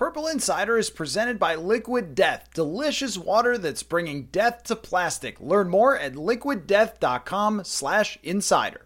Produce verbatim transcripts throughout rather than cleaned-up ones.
Purple Insider is presented by Liquid Death, delicious water that's bringing death to plastic. Learn more at liquid death dot com slash insider.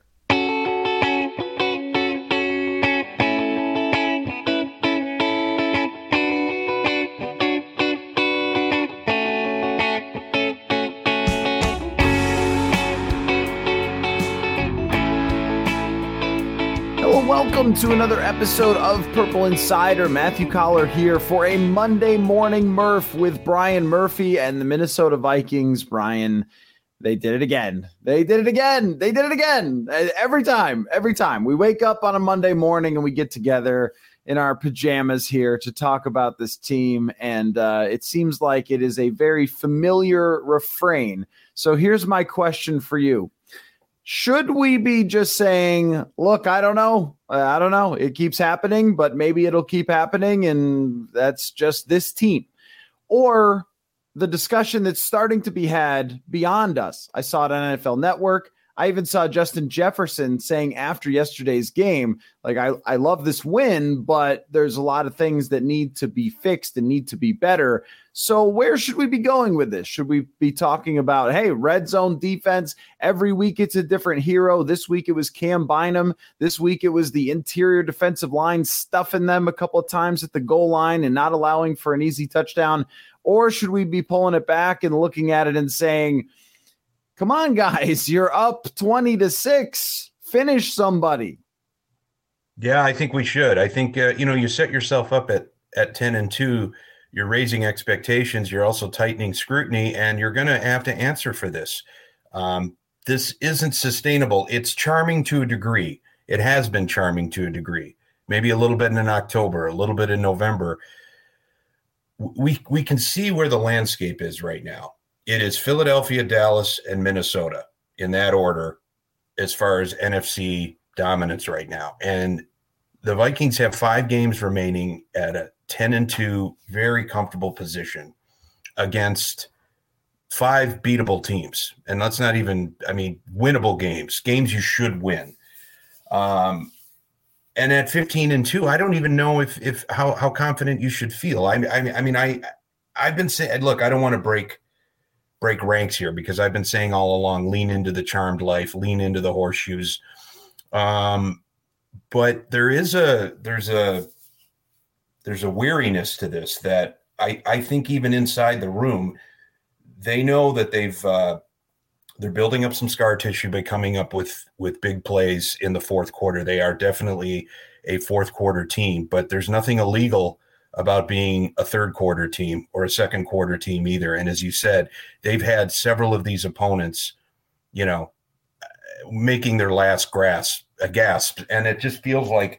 Welcome to another episode of Purple Insider. Matthew Collar here for a Monday morning Murph with Brian Murphy and the Minnesota Vikings. Brian, they did it again. They did it again. They did it again. Every time, every time. We wake up on a Monday morning and we get together in our pajamas here to talk about this team. And uh, it seems like it is a very familiar refrain. So here's my question for you. Should we be just saying, look, I don't know. I don't know. It keeps happening, but maybe it'll keep happening. And that's just this team. Or the discussion that's starting to be had beyond us. I saw it on N F L Network. I even saw Justin Jefferson saying after yesterday's game, like, I, I love this win, but there's a lot of things that need to be fixed and need to be better. So where should we be going with this? Should we be talking about, hey, red zone defense, every week it's a different hero. This week it was Cam Bynum. This week it was the interior defensive line stuffing them a couple of times at the goal line and not allowing for an easy touchdown? Or should we be pulling it back and looking at it and saying, come on, guys, you're up twenty to six. Finish somebody. Yeah, I think we should. I think, uh, you know, you set yourself up at, at ten and two. You're raising expectations. You're also tightening scrutiny, and you're going to have to answer for this. Um, this isn't sustainable. It's charming to a degree. It has been charming to a degree. Maybe a little bit in October, a little bit in November. We we can see where the landscape is right now. It is Philadelphia, Dallas, and Minnesota in that order as far as N F C dominance right now. And the Vikings have five games remaining at a ten and two, very comfortable position against five beatable teams. And let's not even, I mean, winnable games, games you should win. Um, and at fifteen and two, I don't even know if, if how, how confident you should feel. I, I, I mean, I, I've been saying, look, I don't want to break, break ranks here because I've been saying all along, lean into the charmed life, lean into the horseshoes. Um, but there is a, there's a, there's a weariness to this that I, I think even inside the room, they know that they've, uh, they're building up some scar tissue by coming up with, with big plays in the fourth quarter. They are definitely a fourth quarter team, but there's nothing illegal about being a third quarter team or a second quarter team either. And as you said, they've had several of these opponents, you know, making their last grasp, a gasp. And it just feels like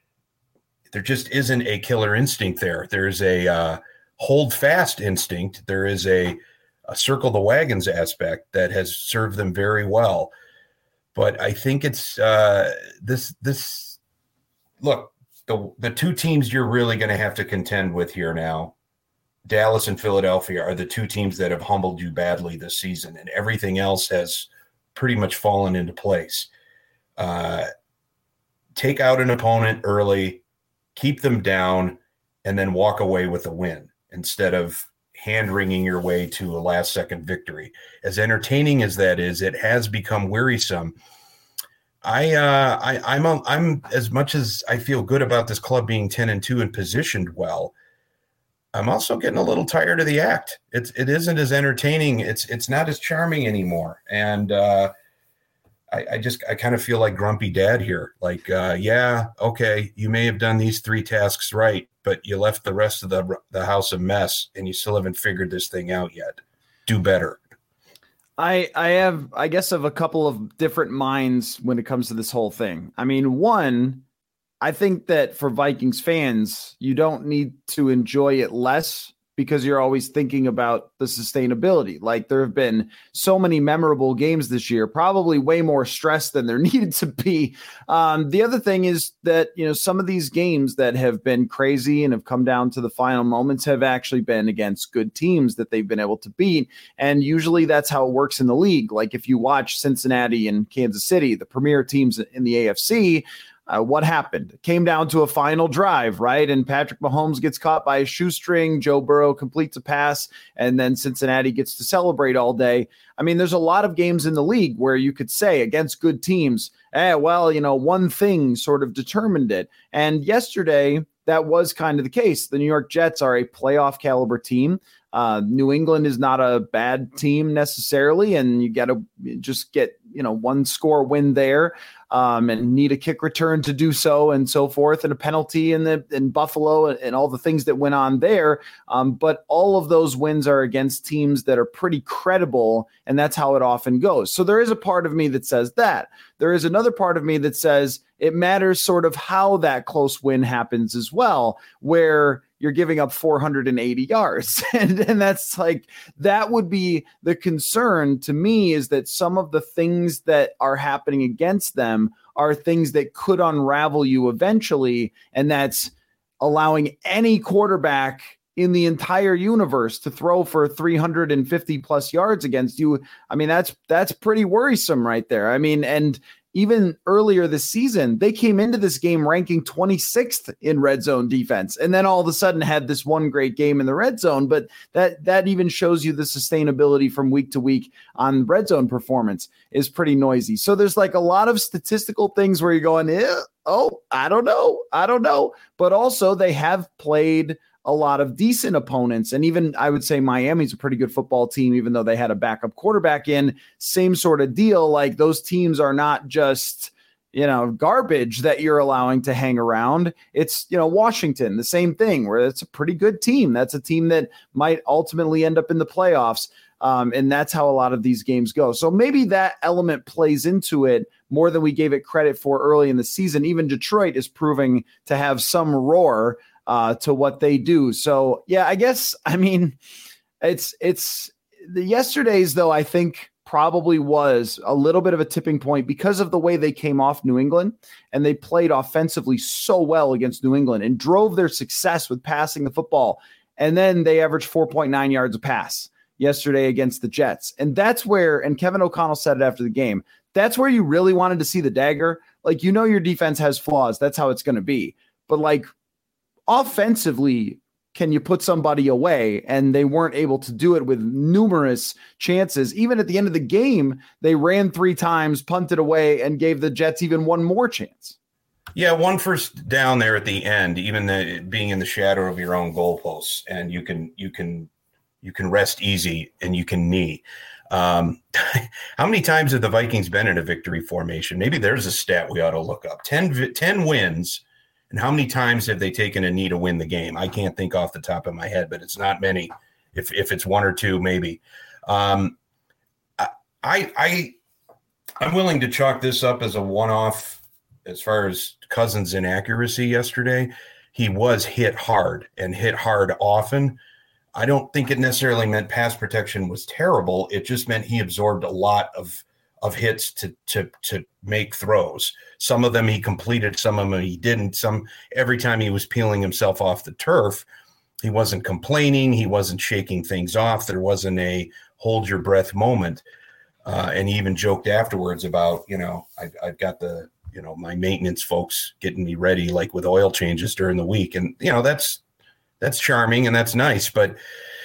there just isn't a killer instinct there. There's a uh, hold fast instinct. There is a, a circle the wagons aspect that has served them very well. But I think it's uh, this, this look, The, the two teams you're really going to have to contend with here now, Dallas and Philadelphia, are the two teams that have humbled you badly this season, and everything else has pretty much fallen into place. Uh, take out an opponent early, keep them down, and then walk away with a win instead of hand-wringing your way to a last-second victory. As entertaining as that is, it has become wearisome. I, uh, I, I'm, a, I'm as much as I feel good about this club being ten and two and positioned well, I'm also getting a little tired of the act. It's, it isn't as entertaining. It's, it's not as charming anymore. And, uh, I, I just, I kind of feel like grumpy dad here. Like, uh, yeah, okay, you may have done these three tasks right, but you left the rest of the, the house a mess and you still haven't figured this thing out yet. Do better. I, I have, I guess, of a couple of different minds when it comes to this whole thing. I mean, one, I think that for Vikings fans, you don't need to enjoy it less because you're always thinking about the sustainability. Like, there have been so many memorable games this year, probably way more stress than there needed to be. Um, the other thing is that, you know, some of these games that have been crazy and have come down to the final moments have actually been against good teams that they've been able to beat. And usually that's how it works in the league. Like, if you watch Cincinnati and Kansas City, the premier teams in the A F C, Uh, what happened? It came down to a final drive, right? And Patrick Mahomes gets caught by a shoestring. Joe Burrow completes a pass, and then Cincinnati gets to celebrate all day. I mean, there's a lot of games in the league where you could say against good teams, eh, well, you know, one thing sort of determined it. And yesterday, that was kind of the case. The New York Jets are a playoff caliber team. Uh, New England is not a bad team necessarily, and you got to just get, you know, one score win there, um, and need a kick return to do so, and so forth, and a penalty in the in Buffalo, and, and all the things that went on there. Um, but all of those wins are against teams that are pretty credible, and that's how it often goes. So there is a part of me that says that. There is another part of me that says it matters sort of how that close win happens as well, where you're giving up four hundred eighty yards. And, and that's like, that would be the concern to me, is that some of the things that are happening against them are things that could unravel you eventually. And that's allowing any quarterback in the entire universe to throw for three hundred fifty plus yards against you. I mean, that's, that's pretty worrisome right there. I mean, and even earlier this season, they came into this game ranking twenty-sixth in red zone defense, and then all of a sudden had this one great game in the red zone. But that that even shows you the sustainability from week to week on red zone performance is pretty noisy. So there's like a lot of statistical things where you're going, eh, oh, I don't know, I don't know. But also they have played a lot of decent opponents. And even I would say Miami's a pretty good football team, even though they had a backup quarterback in. Same sort of deal. Like, those teams are not just, you know, garbage that you're allowing to hang around. It's, you know, Washington, the same thing, where it's a pretty good team. That's a team that might ultimately end up in the playoffs. Um, and that's how a lot of these games go. So maybe that element plays into it more than we gave it credit for early in the season. Even Detroit is proving to have some roar uh, to what they do. So, yeah, I guess, I mean, it's, it's the yesterday's, though, I think probably was a little bit of a tipping point because of the way they came off New England, and they played offensively so well against New England and drove their success with passing the football. And then they averaged four point nine yards a pass yesterday against the Jets. And that's where, and Kevin O'Connell said it after the game, that's where you really wanted to see the dagger. Like, you know, your defense has flaws. That's how it's going to be. But like, offensively, can you put somebody away? And they weren't able to do it with numerous chances. Even at the end of the game, they ran three times, punted away, and gave the Jets even one more chance. Yeah, one first down there at the end, even the, being in the shadow of your own goalposts, and you can you can you can rest easy and you can knee. Um, how many times have the Vikings been in a victory formation? Maybe there's a stat we ought to look up. ten, ten wins. And how many times have they taken a knee to win the game? I can't think off the top of my head, but it's not many. If if it's one or two, maybe. Um, I I I'm willing to chalk this up as a one-off as far as Cousins' inaccuracy yesterday. He was hit hard and hit hard often. I don't think it necessarily meant pass protection was terrible. It just meant he absorbed a lot of of hits to to to make throws. Some of them he completed, some of them he didn't. Some every time he was peeling himself off the turf, he wasn't complaining, he wasn't shaking things off. There wasn't a hold your breath moment. Uh, and he even joked afterwards about, you know, I, I've got the, you know, my maintenance folks getting me ready, like with oil changes during the week. And, you know, that's that's charming and that's nice. But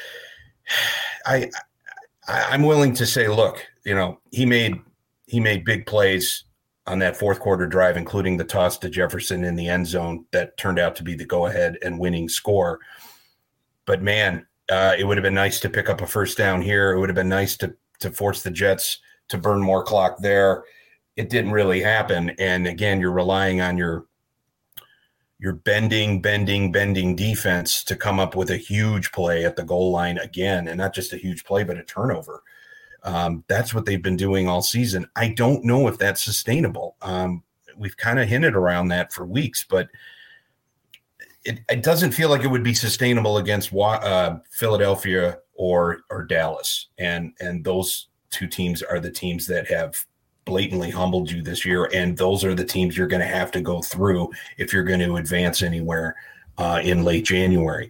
I, I I'm willing to say, look, you know, he made he made big plays on that fourth quarter drive, including the toss to Jefferson in the end zone that turned out to be the go-ahead and winning score. But, man, uh, it would have been nice to pick up a first down here. It would have been nice to to force the Jets to burn more clock there. It didn't really happen. And, again, you're relying on your your bending, bending, bending defense to come up with a huge play at the goal line again, and not just a huge play, but a turnover. Um, that's what they've been doing all season. I don't know if that's sustainable. Um, we've kind of hinted around that for weeks, but it, it doesn't feel like it would be sustainable against uh, Philadelphia or or Dallas. And and those two teams are the teams that have blatantly humbled you this year, and those are the teams you're going to have to go through if you're going to advance anywhere uh, in late January.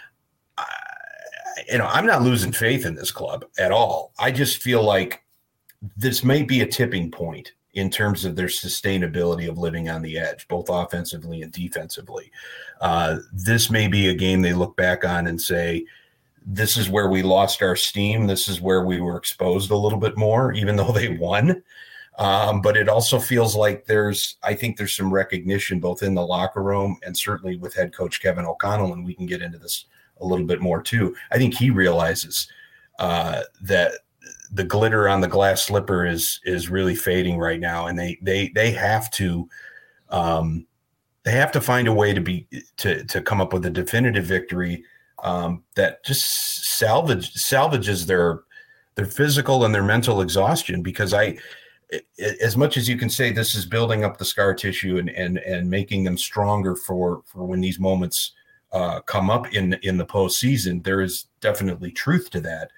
You know, I'm not losing faith in this club at all. I just feel like this may be a tipping point in terms of their sustainability of living on the edge, both offensively and defensively. Uh, this may be a game they look back on and say, this is where we lost our steam. This is where we were exposed a little bit more, even though they won. Um, but it also feels like there's, I think there's some recognition both in the locker room and certainly with head coach Kevin O'Connell, and we can get into this a little bit more too. I think he realizes uh, that the glitter on the glass slipper is is really fading right now, and they they they have to um, they have to find a way to be to to come up with a definitive victory um, that just salvage salvages their their physical and their mental exhaustion. Because I, as much as you can say this is building up the scar tissue and and and making them stronger for for when these moments uh, come up in in the postseason, there is definitely truth to that.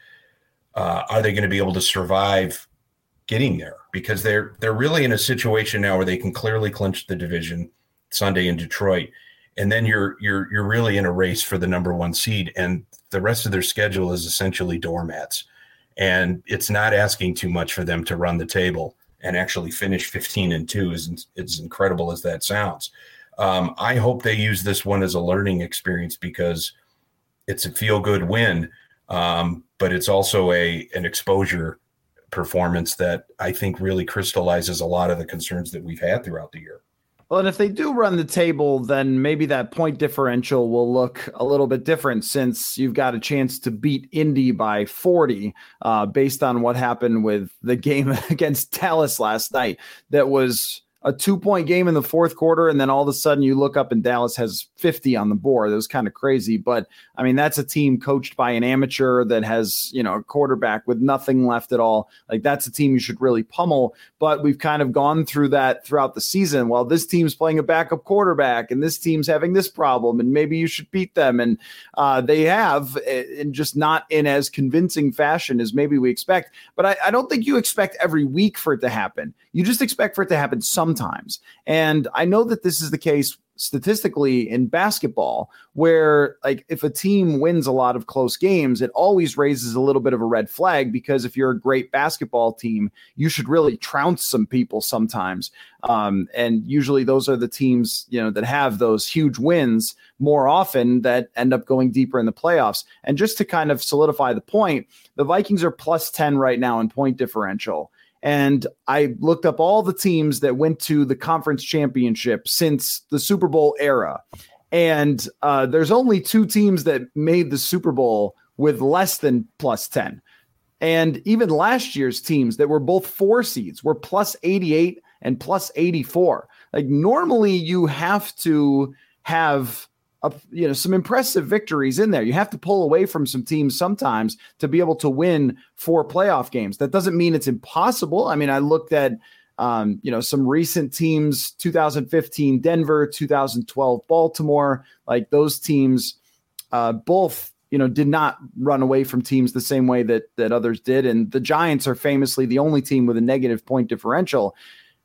Uh, are they going to be able to survive getting there? Because they're they're really in a situation now where they can clearly clinch the division Sunday in Detroit, and then you're you're you're really in a race for the number one seed, and the rest of their schedule is essentially doormats, and it's not asking too much for them to run the table and actually finish fifteen and two. Is as incredible as that sounds. Um, I hope they use this one as a learning experience because it's a feel good win. Um, but it's also a an exposure performance that I think really crystallizes a lot of the concerns that we've had throughout the year. Well, and if they do run the table, then maybe that point differential will look a little bit different since you've got a chance to beat Indy by forty uh, based on what happened with the game against Dallas last night. That was a two-point game in the fourth quarter, and then all of a sudden you look up and Dallas has fifty on the board. That was kind of crazy. But, I mean, that's a team coached by an amateur that has, you know, a quarterback with nothing left at all. Like, that's a team you should really pummel. But we've kind of gone through that throughout the season. Well, this team's playing a backup quarterback, and this team's having this problem, and maybe you should beat them. And uh, they have, and just not in as convincing fashion as maybe we expect. But I, I don't think you expect every week for it to happen. You just expect for it to happen sometimes. Sometimes. And I know that this is the case statistically in basketball, where like if a team wins a lot of close games, it always raises a little bit of a red flag, because if you're a great basketball team, you should really trounce some people sometimes. Um, and usually those are the teams, you know, that have those huge wins more often that end up going deeper in the playoffs. And just to kind of solidify the point, the Vikings are plus ten right now in point differential. And I looked up all the teams that went to the conference championship since the Super Bowl era. And uh, there's only two teams that made the Super Bowl with less than plus ten. And even last year's teams that were both four seeds were plus eighty-eight and plus eighty-four. Like normally you have to have A, you know, some impressive victories in there. You have to pull away from some teams sometimes to be able to win four playoff games. That doesn't mean it's impossible. I mean, I looked at, um, you know, some recent teams, two thousand fifteen Denver, two thousand twelve Baltimore, like those teams uh, both, you know, did not run away from teams the same way that, that others did. And the Giants are famously the only team with a negative point differential.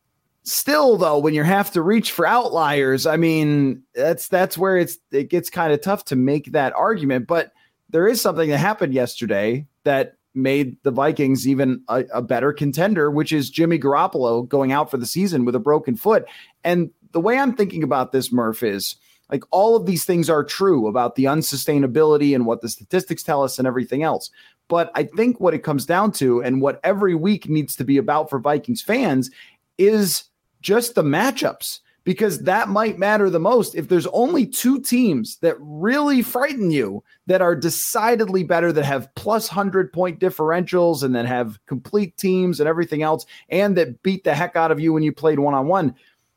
Still, though, when you have to reach for outliers, I mean, that's that's where it's it gets kind of tough to make that argument. But there is something that happened yesterday that made the Vikings even a, a better contender, which is Jimmy Garoppolo going out for the season with a broken foot. And the way I'm thinking about this, Murph, is like all of these things are true about the unsustainability and what the statistics tell us and everything else. But I think what it comes down to, and what every week needs to be about for Vikings fans, is just the matchups, because that might matter the most. If there's only two teams that really frighten you, that are decidedly better, that have plus one hundred point differentials and that have complete teams and everything else, and that beat the heck out of you when you played one-on-one,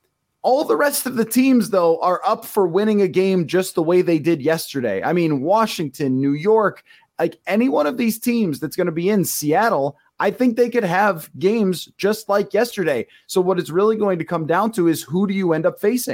all the rest of the teams, though, are up for winning a game just the way they did yesterday. I mean, Washington, New York, like any one of these teams that's going to be in Seattle, I think they could have games just like yesterday. So what it's really going to come down to is who do you end up facing?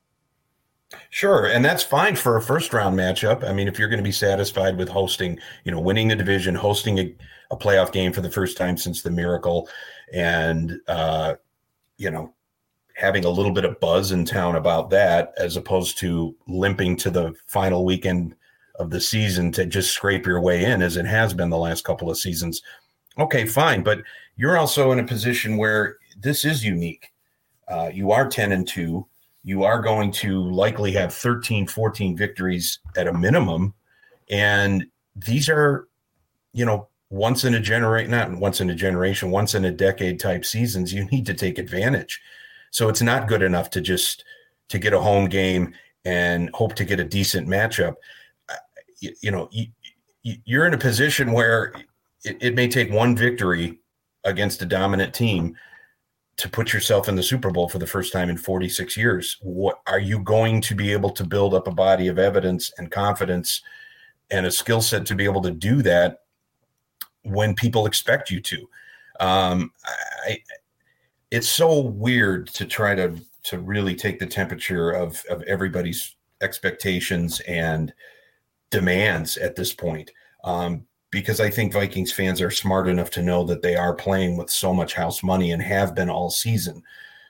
Sure. And that's fine for a first round matchup. I mean, if you're going to be satisfied with hosting, you know, winning the division, hosting a, a playoff game for the first time since the miracle, and, uh, you know, having a little bit of buzz in town about that, as opposed to limping to the final weekend of the season to just scrape your way in, as it has been the last couple of seasons. Okay, fine. But you're also in a position where this is unique. Uh, you are ten and two. You are going to likely have thirteen, fourteen victories at a minimum. And these are, you know, once in a generation, not once in a generation, once in a decade type seasons. You need to take advantage. So it's not good enough to just to get a home game and hope to get a decent matchup. You, you know, you, you're in a position where it, it may take one victory against a dominant team to put yourself in the Super Bowl for the first time in forty-six years. What are you going to be able to build up a body of evidence and confidence and a skill set to be able to do that when people expect you to? Um, I, it's so weird to try to, to really take the temperature of, of everybody's expectations and demands at this point. Um, because I think Vikings fans are smart enough to know that they are playing with so much house money and have been all season.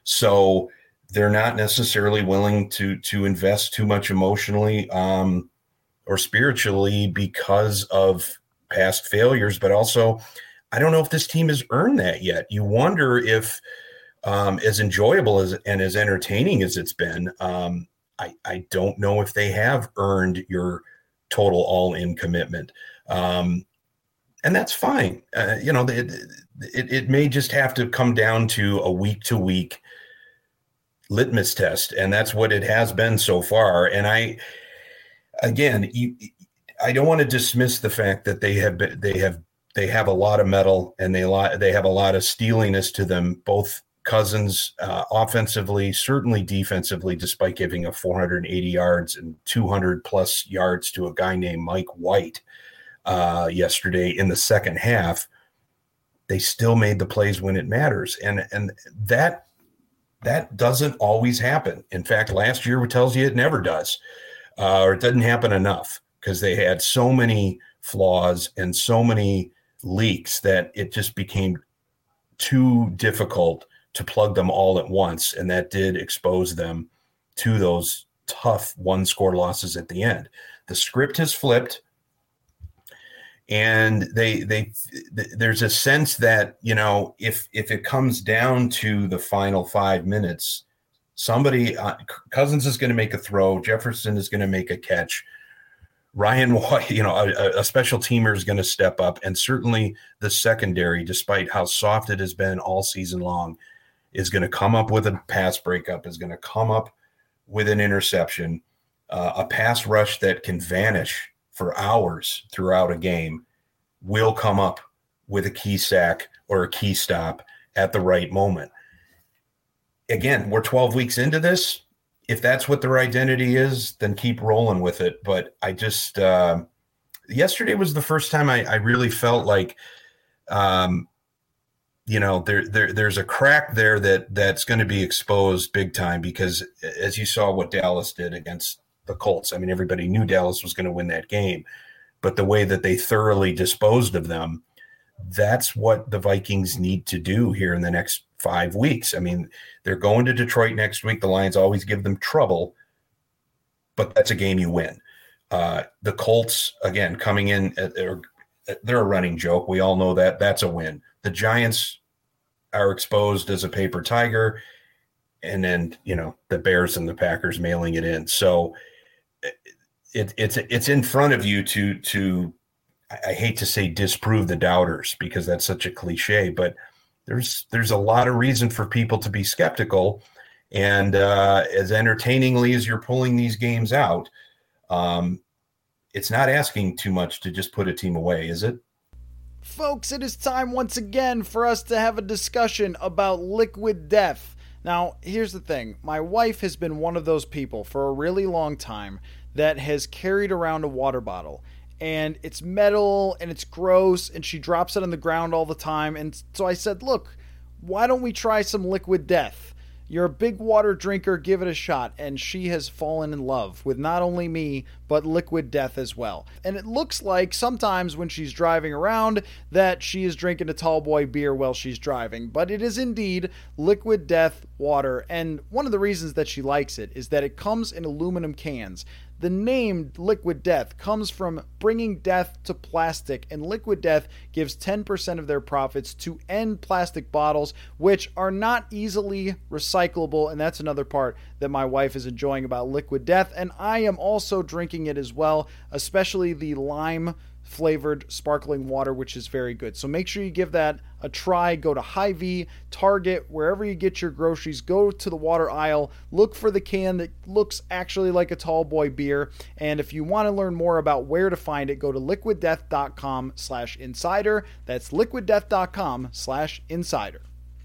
So they're not necessarily willing to, to invest too much emotionally um, or spiritually because of past failures, but also I don't know if this team has earned that yet. You wonder if um, as enjoyable as and as entertaining as it's been, um, I, I don't know if they have earned your total all-in commitment. Um, And that's fine. Uh, you know, it, it, it may just have to come down to a week to week litmus test. And that's what it has been so far. And I, again, you, I don't want to dismiss the fact that they have been, they have, they have a lot of metal and they, they have a lot of steeliness to them, both Cousins uh, offensively, certainly defensively, despite giving up four hundred eighty yards and two hundred plus yards to a guy named Mike White. Uh, yesterday in the second half, they still made the plays when it matters. And, and that, that doesn't always happen. In fact, last year tells you it never does, uh, or it doesn't happen enough because they had so many flaws and so many leaks that it just became too difficult to plug them all at once. And that did expose them to those tough one score losses at the end. The script has flipped. And they, they, there's a sense that, you know, if, if it comes down to the final five minutes, somebody, uh, Cousins is going to make a throw. Jefferson is going to make a catch. Ryan White, you know, a, a special teamer is going to step up. And certainly the secondary, despite how soft it has been all season long, is going to come up with a pass breakup, is going to come up with an interception, uh, a pass rush that can vanish for hours throughout a game, will come up with a key sack or a key stop at the right moment. Again, we're twelve weeks into this. If that's what their identity is, then keep rolling with it. But I just, uh, yesterday was the first time I, I really felt like, um, you know, there, there, there's a crack there that that's going to be exposed big time, because as you saw what Dallas did against the Colts. I mean, everybody knew Dallas was going to win that game, but the way that they thoroughly disposed of them, that's what the Vikings need to do here in the next five weeks. I mean, they're going to Detroit next week. The Lions always give them trouble, but that's a game you win. Uh, the Colts, again, coming in, they're, they're a running joke. We all know that. That's a win. The Giants are exposed as a paper tiger, and then, you know, the Bears and the Packers mailing it in. So, It, it's it's in front of you to to I hate to say disprove the doubters, because that's such a cliche, but there's there's a lot of reason for people to be skeptical. And uh, as entertainingly as you're pulling these games out, um, it's not asking too much to just put a team away, is it? Folks, it is time once again for us to have a discussion about liquid death. Now, here's the thing. My wife has been one of those people for a really long time that has carried around a water bottle, and it's metal and it's gross, and she drops it on the ground all the time. And so I said, look, why don't we try some liquid death? You're a big water drinker, give it a shot. And she has fallen in love with not only me, but liquid death as well. And it looks like sometimes when she's driving around that she is drinking a tall boy beer while she's driving, but it is indeed liquid death water. And one of the reasons that she likes it is that it comes in aluminum cans. The name Liquid Death comes from bringing death to plastic, and Liquid Death gives ten percent of their profits to end plastic bottles, which are not easily recyclable, and that's another part that my wife is enjoying about Liquid Death, and I am also drinking it as well, especially the lime flavored sparkling water, which is very good. So make sure you give that a try. Go to Hy-Vee, Target, wherever you get your groceries, go to the water aisle, look for the can that looks actually like a tall boy beer. And if you want to learn more about where to find it, go to liquiddeath.com slash insider. That's liquiddeath.com slash insider.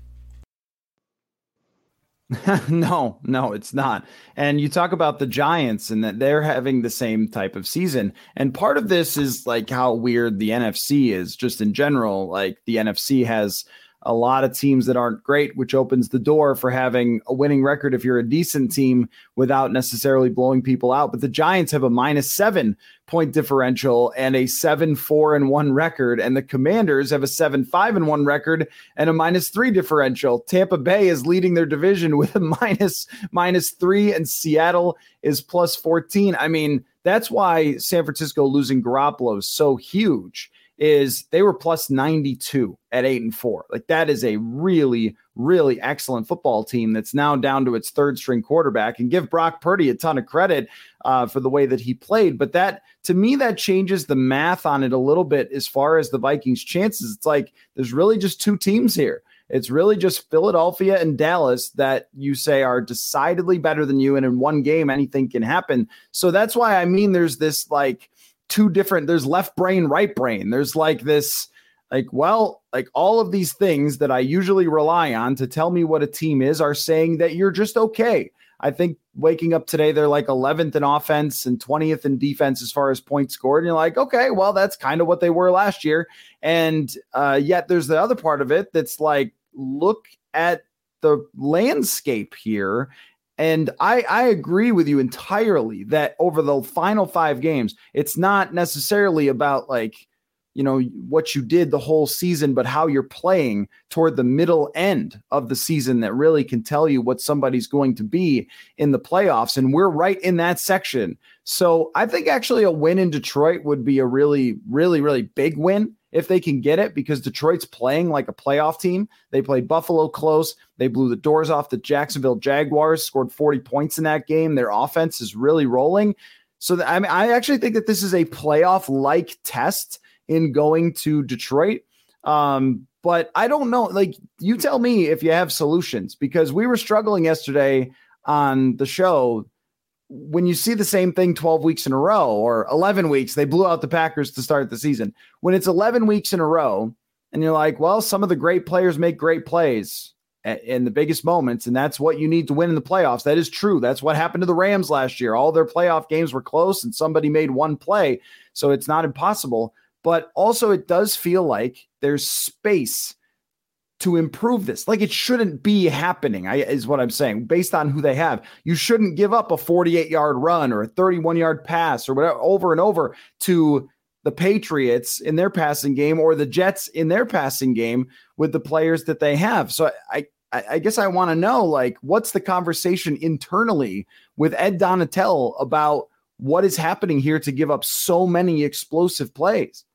no, no, it's not. And you talk about the Giants and that they're having the same type of season. And part of this is like how weird the N F C is just in general. Like the N F C has a lot of teams that aren't great, which opens the door for having a winning record if you're a decent team without necessarily blowing people out. But the Giants have a minus seven point differential and a seven, four and one record. And the Commanders have a seven, five and one record and a minus three differential. Tampa Bay is leading their division with a minus, minus three, and Seattle is plus fourteen. I mean, that's why San Francisco losing Garoppolo is so huge. Is they were plus ninety-two at eight and four. Like that is a really, really excellent football team that's now down to its third string quarterback, and give Brock Purdy a ton of credit uh, for the way that he played. But that, to me, that changes the math on it a little bit as far as the Vikings' chances. It's like there's really just two teams here. It's really just Philadelphia and Dallas that you say are decidedly better than you. And in one game, anything can happen. So that's why I mean, there's this like, two different, there's left brain, right brain. There's like this, like, well, like all of these things that I usually rely on to tell me what a team is are saying that you're just okay. I think waking up today, they're like eleventh in offense and twentieth in defense as far as points scored. And you're like, okay, well, that's kind of what they were last year. And uh, yet there's the other part of it that's like, look at the landscape here. And I, I agree with you entirely that over the final five games, it's not necessarily about like, you know, what you did the whole season, but how you're playing toward the middle end of the season that really can tell you what somebody's going to be in the playoffs. And we're right in that section. So I think actually a win in Detroit would be a really, really, really big win if they can get it, because Detroit's playing like a playoff team. They played Buffalo close. They blew the doors off the Jacksonville Jaguars, scored forty points in that game. Their offense is really rolling. So that, I mean, I actually think that this is a playoff-like test in going to Detroit. Um, but I don't know, like you tell me if you have solutions, because we were struggling yesterday on the show. When you see the same thing twelve weeks in a row or eleven weeks, they blew out the Packers to start the season. When it's eleven weeks in a row and you're like, well, some of the great players make great plays in the biggest moments, and that's what you need to win in the playoffs. That is true. That's what happened to the Rams last year. All their playoff games were close and somebody made one play. So it's not impossible, but also it does feel like there's space to improve this. Like it shouldn't be happening, I, is what I'm saying, based on who they have. You shouldn't give up a forty-eight yard run or a thirty-one yard pass or whatever over and over to the Patriots in their passing game or the Jets in their passing game with the players that they have. So I, I, I guess I want to know, like, what's the conversation internally with Ed Donatell about what is happening here to give up so many explosive plays?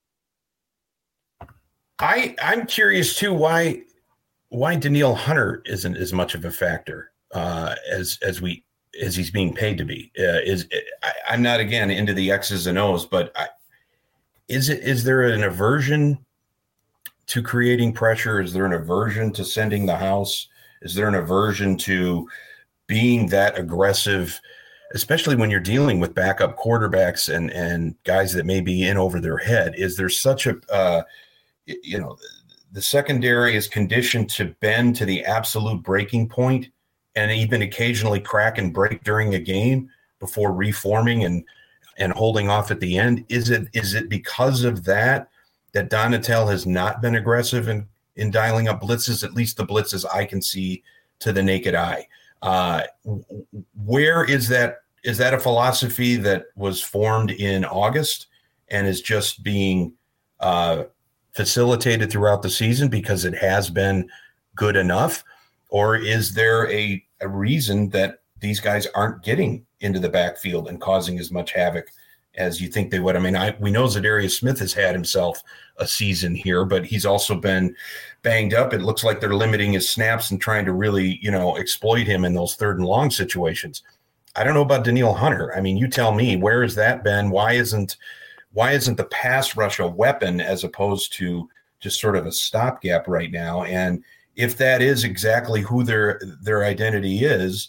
I, I'm curious too why why Danielle Hunter isn't as much of a factor uh, as as we as he's being paid to be. Uh, is I, I'm not again into the X's and O's, but I, is it is there an aversion to creating pressure? Is there an aversion to sending the house? Is there an aversion to being that aggressive, especially when you're dealing with backup quarterbacks and and guys that may be in over their head? Is there such a uh, you know, the secondary is conditioned to bend to the absolute breaking point and even occasionally crack and break during a game before reforming and, and holding off at the end? Is it, is it because of that, that Donatell has not been aggressive in, in dialing up blitzes, at least the blitzes I can see to the naked eye? Uh, where is that? Is that a philosophy that was formed in August and is just being, uh, facilitated throughout the season because it has been good enough? Or is there a, a reason that these guys aren't getting into the backfield and causing as much havoc as you think they would. I mean, I, we know Zadarius Smith has had himself a season here, but he's also been banged up. It looks like they're limiting his snaps and trying to really, you know, exploit him in those third and long situations. I don't know about Danielle Hunter. I mean, you tell me, where has that been? Why isn't why isn't the pass rush a weapon as opposed to just sort of a stopgap right now? And if that is exactly who their their identity is,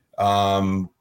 um,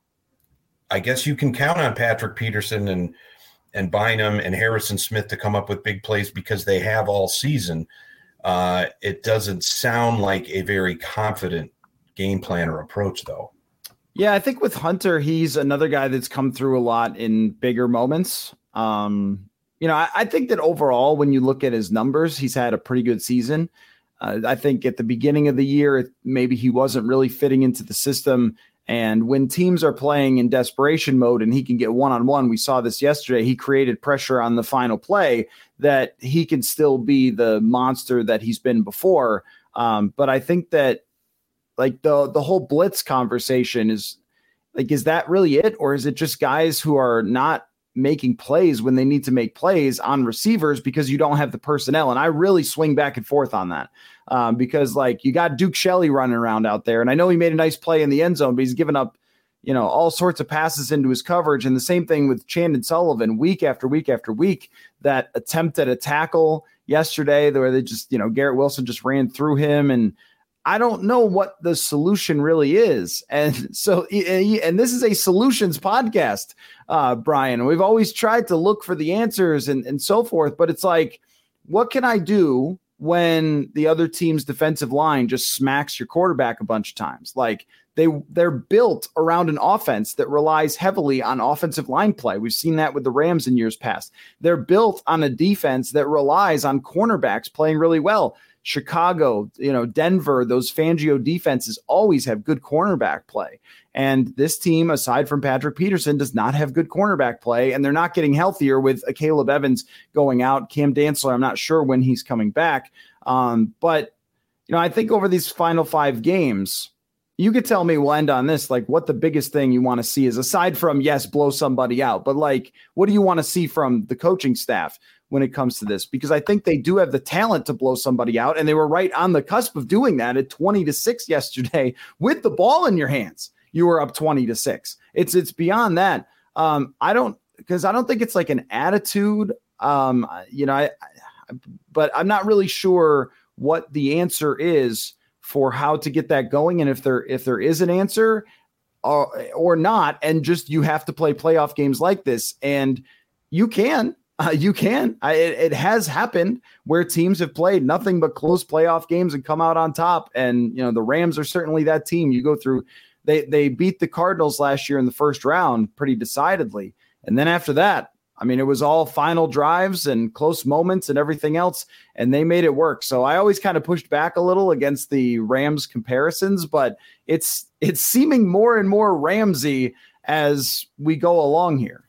I guess you can count on Patrick Peterson and and Bynum and Harrison Smith to come up with big plays because they have all season. Uh, it doesn't sound like a very confident game plan or approach, though. Yeah, I think with Hunter, he's another guy that's come through a lot in bigger moments. Um, you know, I, I think that overall, when you look at his numbers, he's had a pretty good season. Uh, I think at the beginning of the year, maybe he wasn't really fitting into the system. And when teams are playing in desperation mode and he can get one-on-one, we saw this yesterday, he created pressure on the final play that he can still be the monster that he's been before. Um, but I think that like the, the whole blitz conversation is like, is that really it? Or is it just guys who are not making plays when they need to make plays on receivers because you don't have the personnel? And I really swing back and forth on that. Um, because like you got Duke Shelley running around out there, and I know he made a nice play in the end zone, but he's given up, you know, all sorts of passes into his coverage. And the same thing with Chandon Sullivan week after week after week, that attempt at a tackle yesterday where they just, you know, Garrett Wilson just ran through him. And I don't know what the solution really is. And so, and this is a solutions podcast, uh, Brian, we've always tried to look for the answers and, and so forth, but it's like, what can I do when the other team's defensive line just smacks your quarterback a bunch of times? Like they, they're built around an offense that relies heavily on offensive line play. We've seen that with the Rams in years past. They're built on a defense that relies on cornerbacks playing really well. Chicago, you know, Denver, those Fangio defenses always have good cornerback play. And this team, aside from Patrick Peterson, does not have good cornerback play, and they're not getting healthier with a Caleb Evans going out. Cam Dantzler, I'm not sure when he's coming back. Um, but, you know, I think over these final five games, you could tell me, we'll end on this, like what the biggest thing you want to see is, aside from, yes, blow somebody out, but like, what do you want to see from the coaching staff when it comes to this? Because I think they do have the talent to blow somebody out, and they were right on the cusp of doing that at twenty to six yesterday with the ball in your hands. You were up twenty to six. It's, it's beyond that. Um, I don't, cause I don't think it's like an attitude. Um, you know, I, I, but I'm not really sure what the answer is for how to get that going. And if there, if there is an answer or, or not, and just, you have to play playoff games like this, and you can, Uh, you can. I, it, it has happened where teams have played nothing but close playoff games and come out on top. And, you know, the Rams are certainly that team. You go through, they they beat the Cardinals last year in the first round pretty decidedly. And then after that, I mean, it was all final drives and close moments and everything else, and they made it work. So I always kind of pushed back a little against the Rams comparisons, but it's it's seeming more and more Ramsey as we go along here.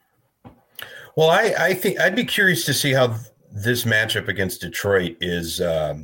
Well, I, I think I'd be curious to see how th- this matchup against Detroit is um,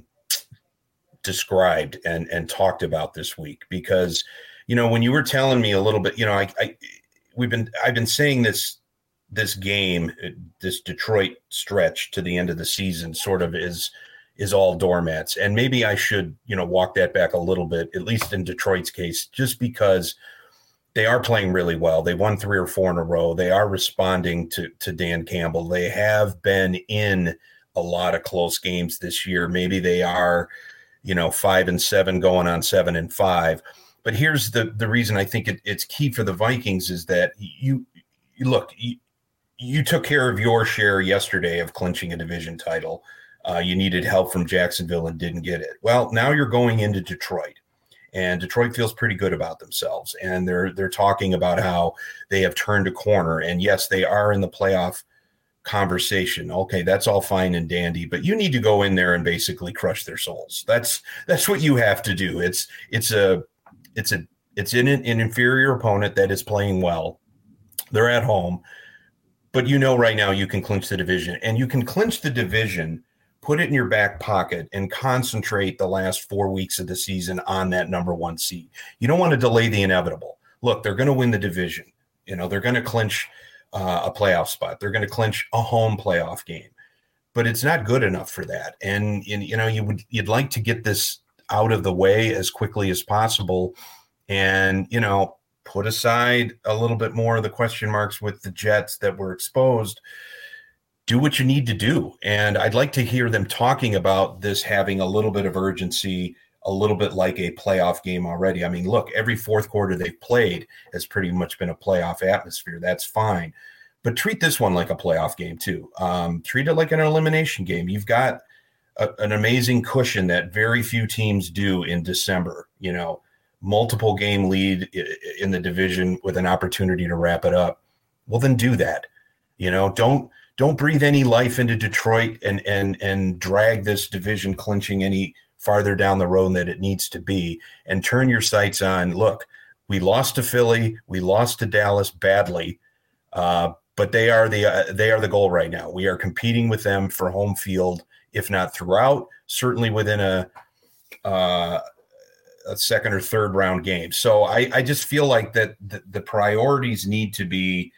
described and, and talked about this week, because, you know, when you were telling me a little bit, you know, I, I we've been I've been saying this this game, this Detroit stretch to the end of the season sort of is is all doormats. And maybe I should, you know, walk that back a little bit, at least in Detroit's case, just because they are playing really well. They won three or four in a row. They are responding to, to Dan Campbell. They have been in a lot of close games this year. Maybe they are, you know, five and seven going on seven and five. But here's the, the reason I think it, it's key for the Vikings is that you, you look, you, you took care of your share yesterday of clinching a division title. Uh, you needed help from Jacksonville and didn't get it. Well, now you're going into Detroit. And Detroit feels pretty good about themselves. And they're they're talking about how they have turned a corner. And yes, they are in the playoff conversation. Okay, that's all fine and dandy, but you need to go in there and basically crush their souls. That's that's what you have to do. It's it's a it's a it's in an, an inferior opponent that is playing well. They're at home, but you know right now you can clinch the division, and you can clinch the division. Put it in your back pocket and concentrate the last four weeks of the season on that number one seed. You don't want to delay the inevitable. Look, they're going to win the division. You know, they're going to clinch uh, a playoff spot. They're going to clinch a home playoff game, but it's not good enough for that. And, and you know, you would you'd like to get this out of the way as quickly as possible, and you know, put aside a little bit more of the question marks with the Jets that were exposed. Do what you need to do, and I'd like to hear them talking about this having a little bit of urgency, a little bit like a playoff game already. I mean, look, every fourth quarter they've played has pretty much been a playoff atmosphere. That's fine. But treat this one like a playoff game too. Um, treat it like an elimination game. You've got a, an amazing cushion that very few teams do in December, you know, multiple game lead in the division with an opportunity to wrap it up. Well, then do that. You know, don't don't breathe any life into Detroit and and and drag this division clinching any farther down the road than it needs to be, and turn your sights on, look, we lost to Philly, we lost to Dallas badly, uh, but they are the uh, they are the goal right now. We are competing with them for home field, if not throughout, certainly within a, uh, a second or third round game. So I, I just feel like that the, the priorities need to be,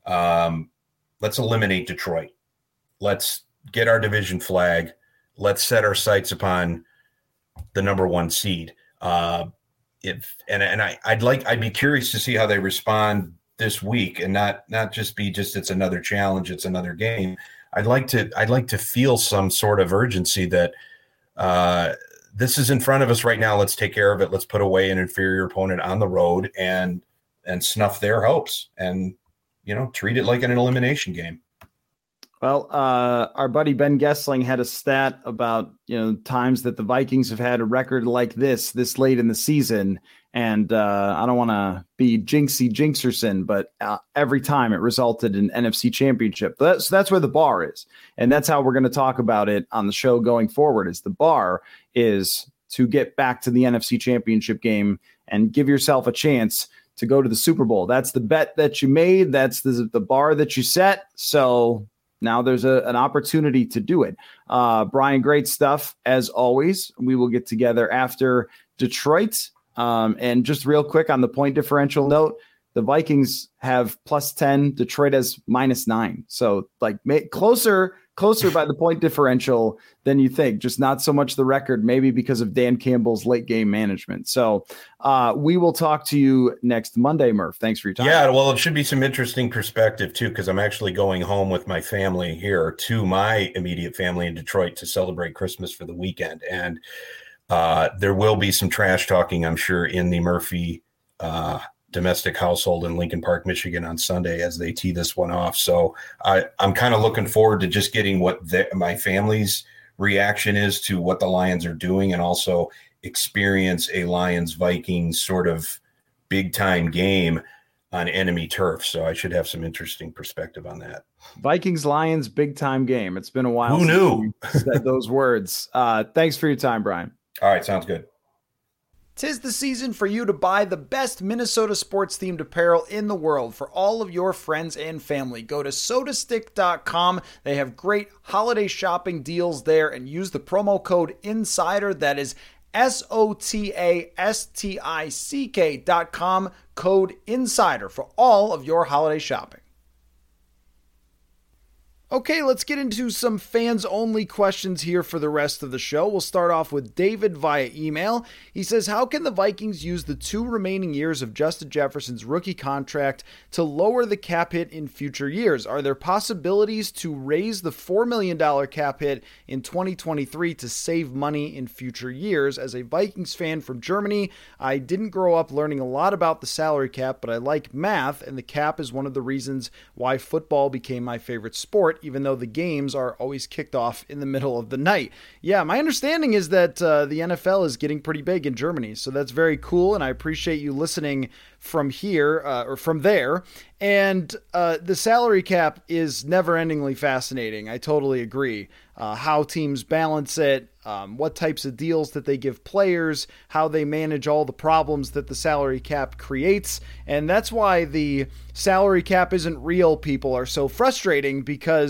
um, let's eliminate Detroit. Let's get our division flag. Let's set our sights upon the number one seed. Uh, if and and I I'd like I'd be curious to see how they respond this week, and not not just be just it's another challenge, it's another game. I'd like to I'd like to feel some sort of urgency that uh, this is in front of us right now. Let's take care of it. Let's put away an inferior opponent on the road and and snuff their hopes, and you know, treat it like an elimination game. Well, uh, our buddy Ben Gessling had a stat about, you know, times that the Vikings have had a record like this, this late in the season. And uh, I don't want to be jinxy jinxerson, but uh, every time it resulted in N F C championship. That's, so that's where the bar is. And that's how we're going to talk about it on the show going forward, is the bar is to get back to the N F C championship game and give yourself a chance to go to the Super Bowl. That's the bet that you made. That's the, the bar that you set. So now there's a, an opportunity to do it. Uh, Brian, great stuff as always. We will get together after Detroit. Um, and just real quick on the point differential note, the Vikings have plus ten, Detroit has minus nine. So like may, closer, closer by the point differential than you think. Just not so much the record, maybe because of Dan Campbell's late game management. So uh, we will talk to you next Monday, Murph. Thanks for your time. Yeah, well, it should be some interesting perspective too, because I'm actually going home with my family here to my immediate family in Detroit to celebrate Christmas for the weekend. And uh, there will be some trash talking, I'm sure, in the Murphy uh, domestic household in Lincoln Park, Michigan on Sunday as they tee this one off. So I, I'm kind of looking forward to just getting what the, my family's reaction is to what the Lions are doing, and also experience a Lions Vikings sort of big time game on enemy turf. So I should have some interesting perspective on that. Vikings Lions big time game. It's been a while. Who knew? Said those words. Uh, thanks for your time, Brian. All right. Sounds good. 'Tis the season for you to buy the best Minnesota sports-themed apparel in the world for all of your friends and family. Go to soda stick dot com. They have great holiday shopping deals there, and use the promo code INSIDER. That is S O T A S T I C K dot com, code INSIDER for all of your holiday shopping. Okay, let's get into some fans-only questions here for the rest of the show. We'll start off with David via email. He says, how can the Vikings use the two remaining years of Justin Jefferson's rookie contract to lower the cap hit in future years? Are there possibilities to raise the four million dollars cap hit in twenty twenty-three to save money in future years? As a Vikings fan from Germany, I didn't grow up learning a lot about the salary cap, but I like math, and the cap is one of the reasons why football became my favorite sport, even though the games are always kicked off in the middle of the night. Yeah, my understanding is that uh, the N F L is getting pretty big in Germany, so that's very cool, and I appreciate you listening from here, uh, or from there. And uh, the salary cap is never-endingly fascinating. I totally agree. Uh, how teams balance it, um, what types of deals that they give players, how they manage all the problems that the salary cap creates. And that's why the salary cap isn't real people are so frustrating, because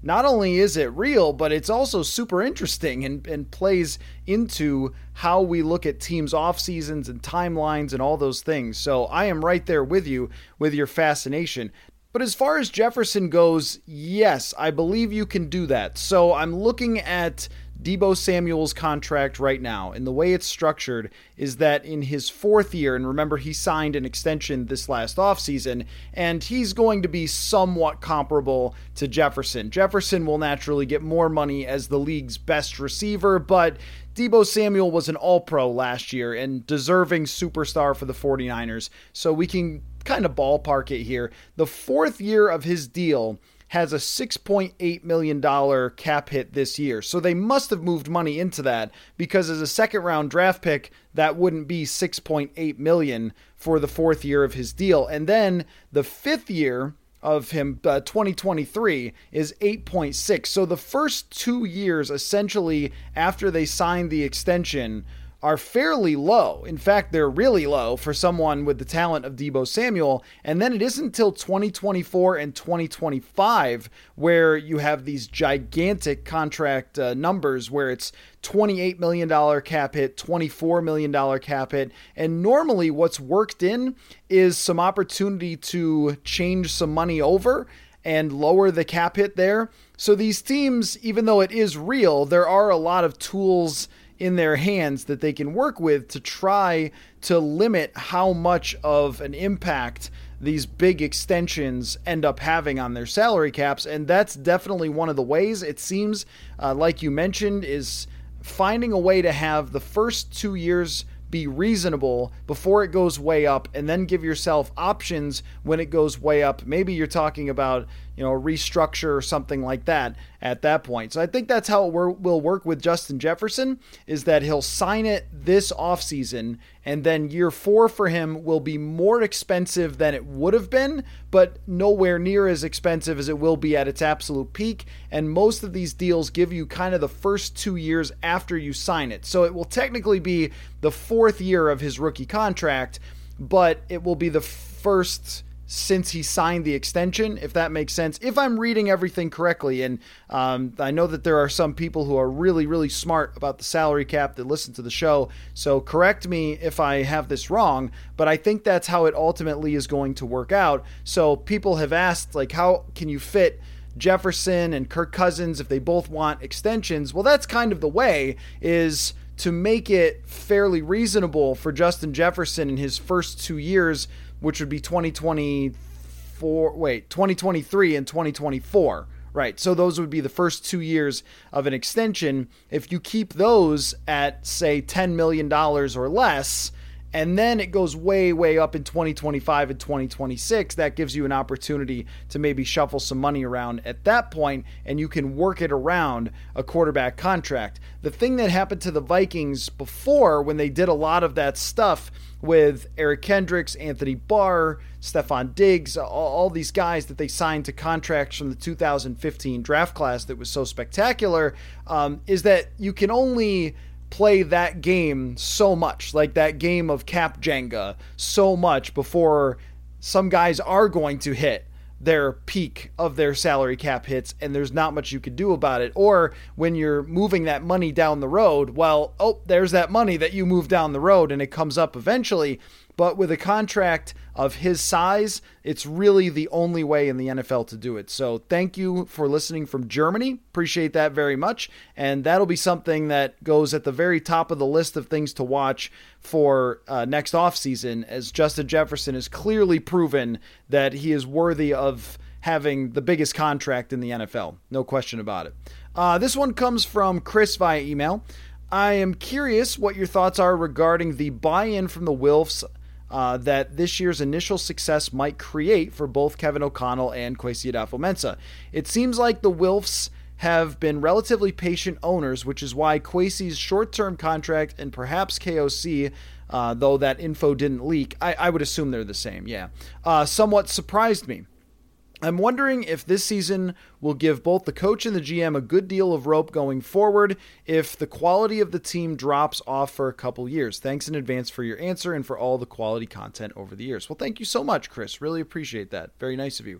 not only is it real, but it's also super interesting and, and plays into how we look at teams' off seasons and timelines and all those things. So I am right there with you with your fascination. But as far as Jefferson goes, yes, I believe you can do that. So I'm looking at Deebo Samuel's contract right now, and the way it's structured is that in his fourth year, and remember he signed an extension this last offseason, and he's going to be somewhat comparable to Jefferson. Jefferson will naturally get more money as the league's best receiver, but Deebo Samuel was an all-pro last year and deserving superstar for the 49ers, so we can kind of ballpark it here. The fourth year of his deal has a six point eight million dollars cap hit this year. So they must have moved money into that, because as a second round draft pick, that wouldn't be six point eight million dollars for the fourth year of his deal. And then the fifth year of him, uh, twenty twenty-three, is eight point six. So the first two years, essentially, after they signed the extension, are fairly low. In fact, they're really low for someone with the talent of Deebo Samuel. And then it isn't until twenty twenty-four and twenty twenty-five where you have these gigantic contract uh, numbers where it's twenty-eight million dollars cap hit, twenty-four million dollars cap hit. And normally what's worked in is some opportunity to change some money over and lower the cap hit there. So these teams, even though it is real, there are a lot of tools in their hands that they can work with to try to limit how much of an impact these big extensions end up having on their salary caps. And that's definitely one of the ways, it seems, uh, like you mentioned, is finding a way to have the first two years be reasonable before it goes way up, and then give yourself options when it goes way up. Maybe you're talking about, you know, a restructure or something like that at that point. So I think that's how it will work with Justin Jefferson, is that he'll sign it this offseason, and then year four for him will be more expensive than it would have been, but nowhere near as expensive as it will be at its absolute peak. And most of these deals give you kind of the first two years after you sign it. So it will technically be the fourth year of his rookie contract, but it will be the first since he signed the extension, if that makes sense, if I'm reading everything correctly. And um, I know that there are some people who are really, really smart about the salary cap that listen to the show, so correct me if I have this wrong, but I think that's how it ultimately is going to work out. So people have asked, like, how can you fit Jefferson and Kirk Cousins if they both want extensions? Well, that's kind of the way, is to make it fairly reasonable for Justin Jefferson in his first two years, which would be twenty twenty-four, wait, twenty twenty-three and twenty twenty-four, right? So those would be the first two years of an extension. If you keep those at, say, ten million dollars or less, and then it goes way, way up in twenty twenty-five and twenty twenty-six, that gives you an opportunity to maybe shuffle some money around at that point, and you can work it around a quarterback contract. The thing that happened to the Vikings before, when they did a lot of that stuff with Eric Kendricks, Anthony Barr, Stephon Diggs, all, all these guys that they signed to contracts from the two thousand fifteen draft class that was so spectacular, um, is that you can only play that game so much, like that game of Cap Jenga, so much before some guys are going to hit their peak of their salary cap hits, and there's not much you could do about it. Or when you're moving that money down the road, well, oh, there's that money that you move down the road and it comes up eventually. But with a contract of his size, it's really the only way in the N F L to do it. So thank you for listening from Germany. Appreciate that very much. And that'll be something that goes at the very top of the list of things to watch for uh, next offseason, as Justin Jefferson has clearly proven that he is worthy of having the biggest contract in the N F L. No question about it. Uh, this one comes from Chris via email. I am curious what your thoughts are regarding the buy-in from the Wilfs Uh, that this year's initial success might create for both Kevin O'Connell and Kwesi Adofo-Mensah. It seems like the Wilfs have been relatively patient owners, which is why Kwesi's short-term contract and perhaps K O C, uh, though that info didn't leak, I, I would assume they're the same, yeah, uh, somewhat surprised me. I'm wondering if this season will give both the coach and the G M a good deal of rope going forward if the quality of the team drops off for a couple years. Thanks in advance for your answer and for all the quality content over the years. Well, thank you so much, Chris. Really appreciate that. Very nice of you.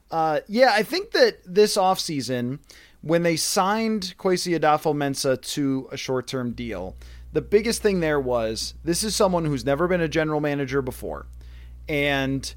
Uh, yeah, I think that this offseason, when they signed Kwesi Adofo-Mensah to a short-term deal, the biggest thing there was this is someone who's never been a general manager before and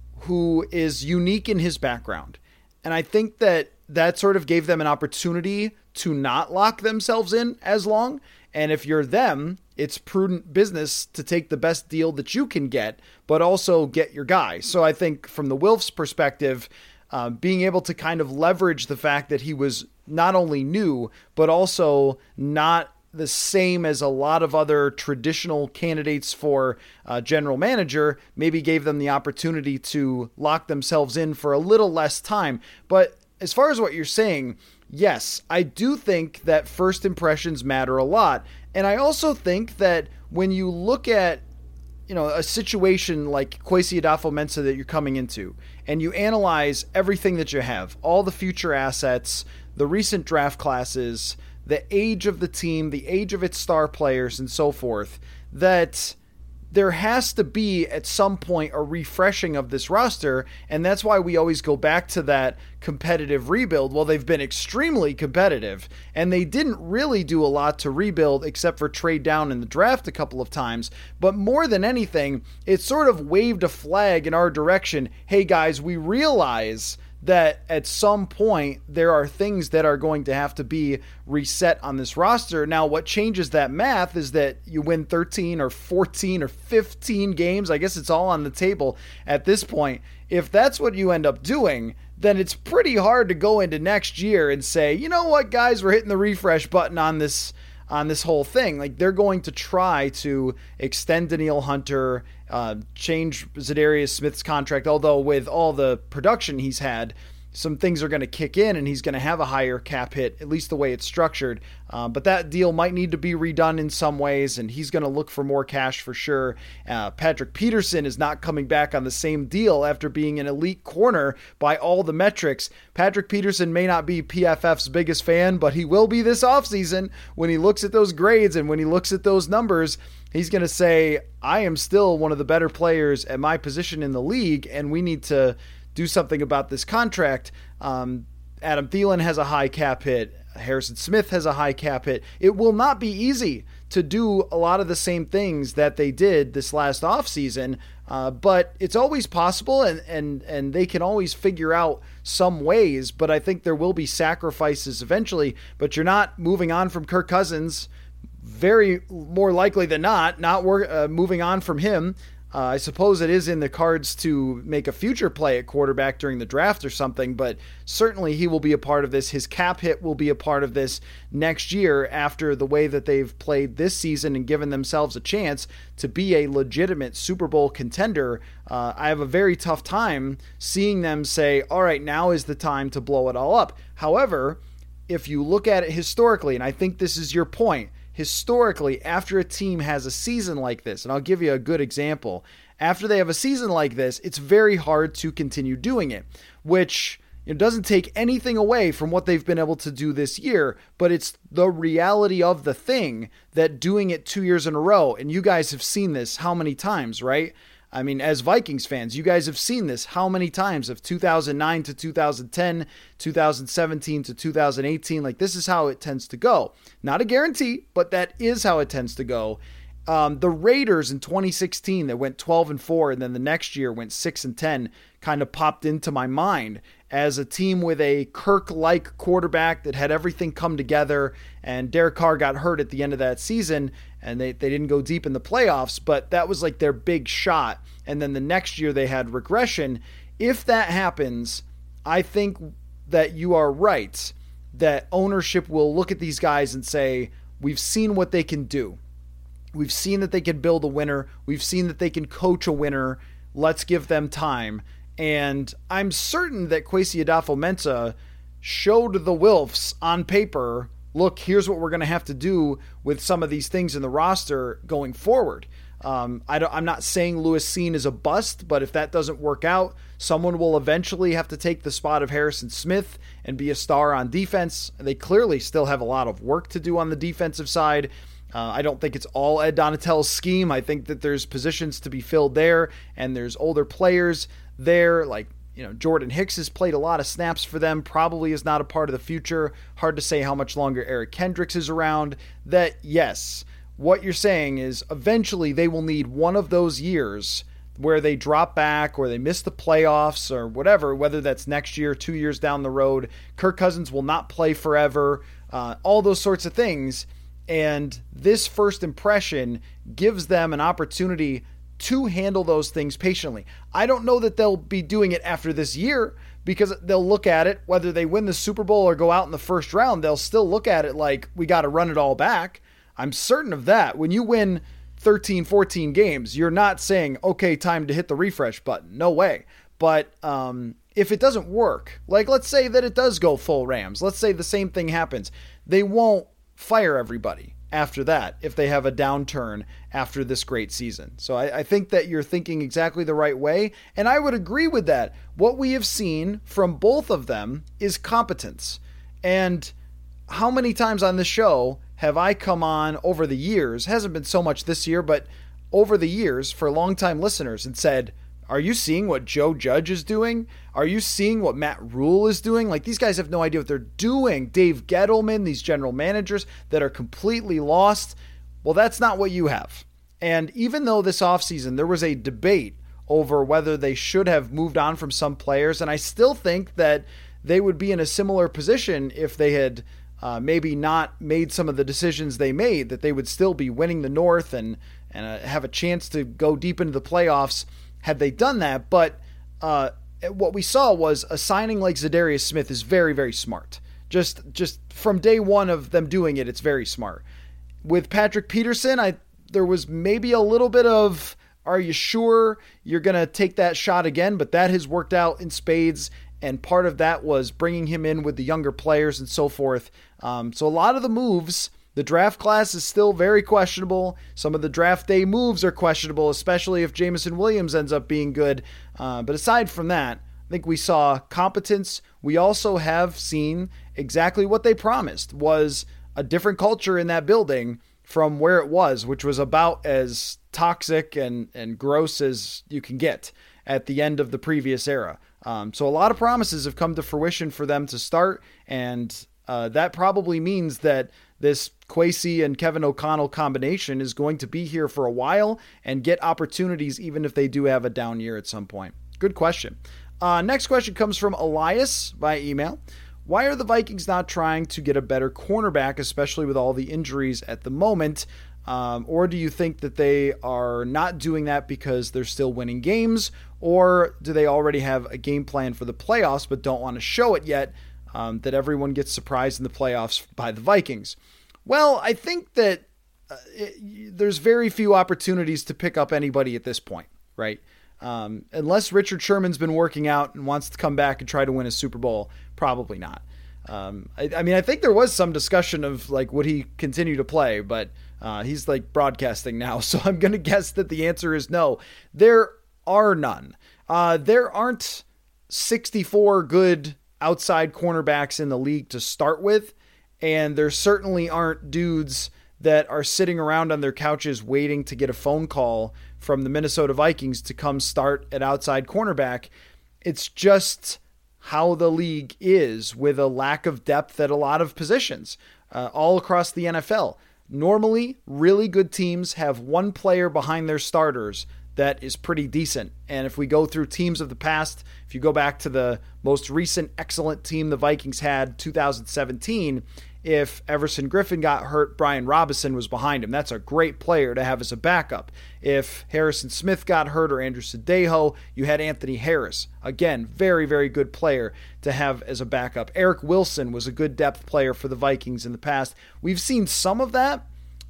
who is unique in his background. And I think that that sort of gave them an opportunity to not lock themselves in as long. And if you're them, it's prudent business to take the best deal that you can get, but also get your guy. So I think from the Wilfs perspective, uh, being able to kind of leverage the fact that he was not only new, but also not the same as a lot of other traditional candidates for uh, general manager, maybe gave them the opportunity to lock themselves in for a little less time. But as far as what you're saying, yes, I do think that first impressions matter a lot. And I also think that when you look at, you know, a situation like Kwesi Adofo-Mensah that you're coming into, and you analyze everything that you have, all the future assets, the recent draft classes, the age of the team, the age of its star players, and so forth, that there has to be at some point a refreshing of this roster. And that's why we always go back to that competitive rebuild. Well, they've been extremely competitive, and they didn't really do a lot to rebuild except for trade down in the draft a couple of times. But more than anything, it sort of waved a flag in our direction. Hey guys, we realize that at some point there are things that are going to have to be reset on this roster. Now, what changes that math is that you win thirteen or fourteen or fifteen games. I guess it's all on the table at this point. If that's what you end up doing, then it's pretty hard to go into next year and say, you know what, guys, we're hitting the refresh button on this on this whole thing. Like, they're going to try to extend Danielle Hunter, uh, change Zadarius Smith's contract, although with all the production he's had, some things are going to kick in and he's going to have a higher cap hit, at least the way it's structured. Uh, but that deal might need to be redone in some ways, and he's going to look for more cash for sure. Uh, Patrick Peterson is not coming back on the same deal after being an elite corner by all the metrics. Patrick Peterson may not be P F F's biggest fan, but he will be this offseason. When he looks at those grades and when he looks at those numbers, he's going to say, I am still one of the better players at my position in the league, and we need to do something about this contract. Um, Adam Thielen has a high cap hit. Harrison Smith has a high cap hit. It will not be easy to do a lot of the same things that they did this last offseason, uh, but it's always possible, and, and, and they can always figure out some ways, but I think there will be sacrifices eventually. But you're not moving on from Kirk Cousins, very more likely than not, not work, uh, moving on from him. Uh, I suppose it is in the cards to make a future play at quarterback during the draft or something, but certainly he will be a part of this. His cap hit will be a part of this next year after the way that they've played this season and given themselves a chance to be a legitimate Super Bowl contender. Uh, I have a very tough time seeing them say, all right, now is the time to blow it all up. However, if you look at it historically, and I think this is your point, historically, after a team has a season like this, and I'll give you a good example, after they have a season like this, it's very hard to continue doing it, which it doesn't take anything away from what they've been able to do this year, but it's the reality of the thing that doing it two years in a row, and you guys have seen this how many times, right? I mean, as Vikings fans, you guys have seen this how many times, of two thousand nine to two thousand ten, two thousand seventeen to two thousand eighteen. Like, this is how it tends to go. Not a guarantee, but that is how it tends to go. Um, the Raiders in twenty sixteen that went twelve and four, and then the next year went six and ten, kind of popped into my mind as a team with a Kirk-like quarterback that had everything come together, and Derek Carr got hurt at the end of that season, and they, they didn't go deep in the playoffs, but that was like their big shot. And then the next year they had regression. If that happens, I think that you are right, that ownership will look at these guys and say, we've seen what they can do. We've seen that they can build a winner. We've seen that they can coach a winner. Let's give them time. And I'm certain that Kwesi Adofo-Mensah showed the Wilfs on paper, look, here's what we're going to have to do with some of these things in the roster going forward. Um, I don't, I'm not saying Lewis Cine is a bust, but if that doesn't work out, someone will eventually have to take the spot of Harrison Smith and be a star on defense. They clearly still have a lot of work to do on the defensive side. Uh, I don't think it's all Ed Donatell's scheme. I think that there's positions to be filled there, and there's older players there, like you know, Jordan Hicks has played a lot of snaps for them, probably is not a part of the future. Hard to say how much longer Eric Kendricks is around. That, yes, what you're saying is eventually they will need one of those years where they drop back or they miss the playoffs or whatever, whether that's next year, two years down the road. Kirk Cousins will not play forever, uh, all those sorts of things. And this first impression gives them an opportunity to handle those things patiently. I don't know that they'll be doing it after this year, because they'll look at it, whether they win the Super Bowl or go out in the first round, they'll still look at it like, we got to run it all back. I'm certain of that. When you win thirteen, fourteen games, you're not saying, okay, time to hit the refresh button. No way. But um, if it doesn't work, like let's say that it does go full Rams, let's say the same thing happens, they won't fire everybody after that if they have a downturn after this great season. So I, I think that you're thinking exactly the right way, and I would agree with that. What we have seen from both of them is competence. And how many times on this show have I come on over the years, hasn't been so much this year, but over the years for longtime listeners, and said, are you seeing what Joe Judge is doing? Are you seeing what Matt Rule is doing? Like, these guys have no idea what they're doing. Dave Gettleman, these general managers that are completely lost. Well, that's not what you have. And even though this offseason there was a debate over whether they should have moved on from some players, and I still think that they would be in a similar position if they had uh, maybe not made some of the decisions they made, that they would still be winning the North and, and uh, have a chance to go deep into the playoffs had they done that. But uh, what we saw was a signing like Zadarius Smith is very, very smart. Just just from day one of them doing it, it's very smart. With Patrick Peterson, I there was maybe a little bit of, are you sure you're going to take that shot again? But that has worked out in spades, and part of that was bringing him in with the younger players and so forth. Um, so a lot of the moves, the draft class is still very questionable. Some of the draft day moves are questionable, especially if Jameson Williams ends up being good. Uh, but aside from that, I think we saw competence. We also have seen exactly what they promised, was a different culture in that building from where it was, which was about as toxic and, and gross as you can get at the end of the previous era. Um, so a lot of promises have come to fruition for them to start, and uh, that probably means that this Kwesi and Kevin O'Connell combination is going to be here for a while and get opportunities even if they do have a down year at some point. Good question. Uh, next question comes from Elias via email. Why are the Vikings not trying to get a better cornerback, especially with all the injuries at the moment? Um, or do you think that they are not doing that because they're still winning games? Or do they already have a game plan for the playoffs but don't want to show it yet, um, that everyone gets surprised in the playoffs by the Vikings? Well, I think that uh, it, there's very few opportunities to pick up anybody at this point, right? Um, unless Richard Sherman's been working out and wants to come back and try to win a Super Bowl, probably not. Um, I, I mean, I think there was some discussion of like, would he continue to play, but uh, he's like broadcasting now. So I'm going to guess that the answer is no. There are none. Uh, there aren't sixty-four good outside cornerbacks in the league to start with. And there certainly aren't dudes that are sitting around on their couches waiting to get a phone call from the Minnesota Vikings to come start at outside cornerback. It's just how the league is, with a lack of depth at a lot of positions uh, all across the N F L. Normally, really good teams have one player behind their starters that is pretty decent. And if we go through teams of the past, if you go back to the most recent excellent team the Vikings had, two thousand seventeen, if Everson Griffin got hurt, Brian Robinson was behind him. That's a great player to have as a backup. If Harrison Smith got hurt or Andrew Sadejo, you had Anthony Harris. Again, very, very good player to have as a backup. Eric Wilson was a good depth player for the Vikings in the past. We've seen some of that,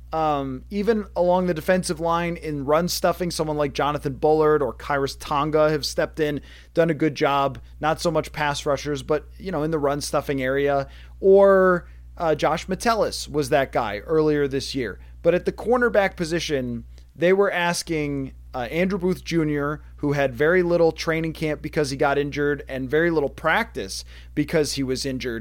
um, even along the defensive line in run stuffing. Someone like Jonathan Bullard or Kairos Tonga have stepped in, done a good job. Not so much pass rushers, but, you know, in the run stuffing area. Or Uh, Josh Metellus was that guy earlier this year. But at the cornerback position, they were asking uh, Andrew Booth Junior, who had very little training camp because he got injured and very little practice because he was injured.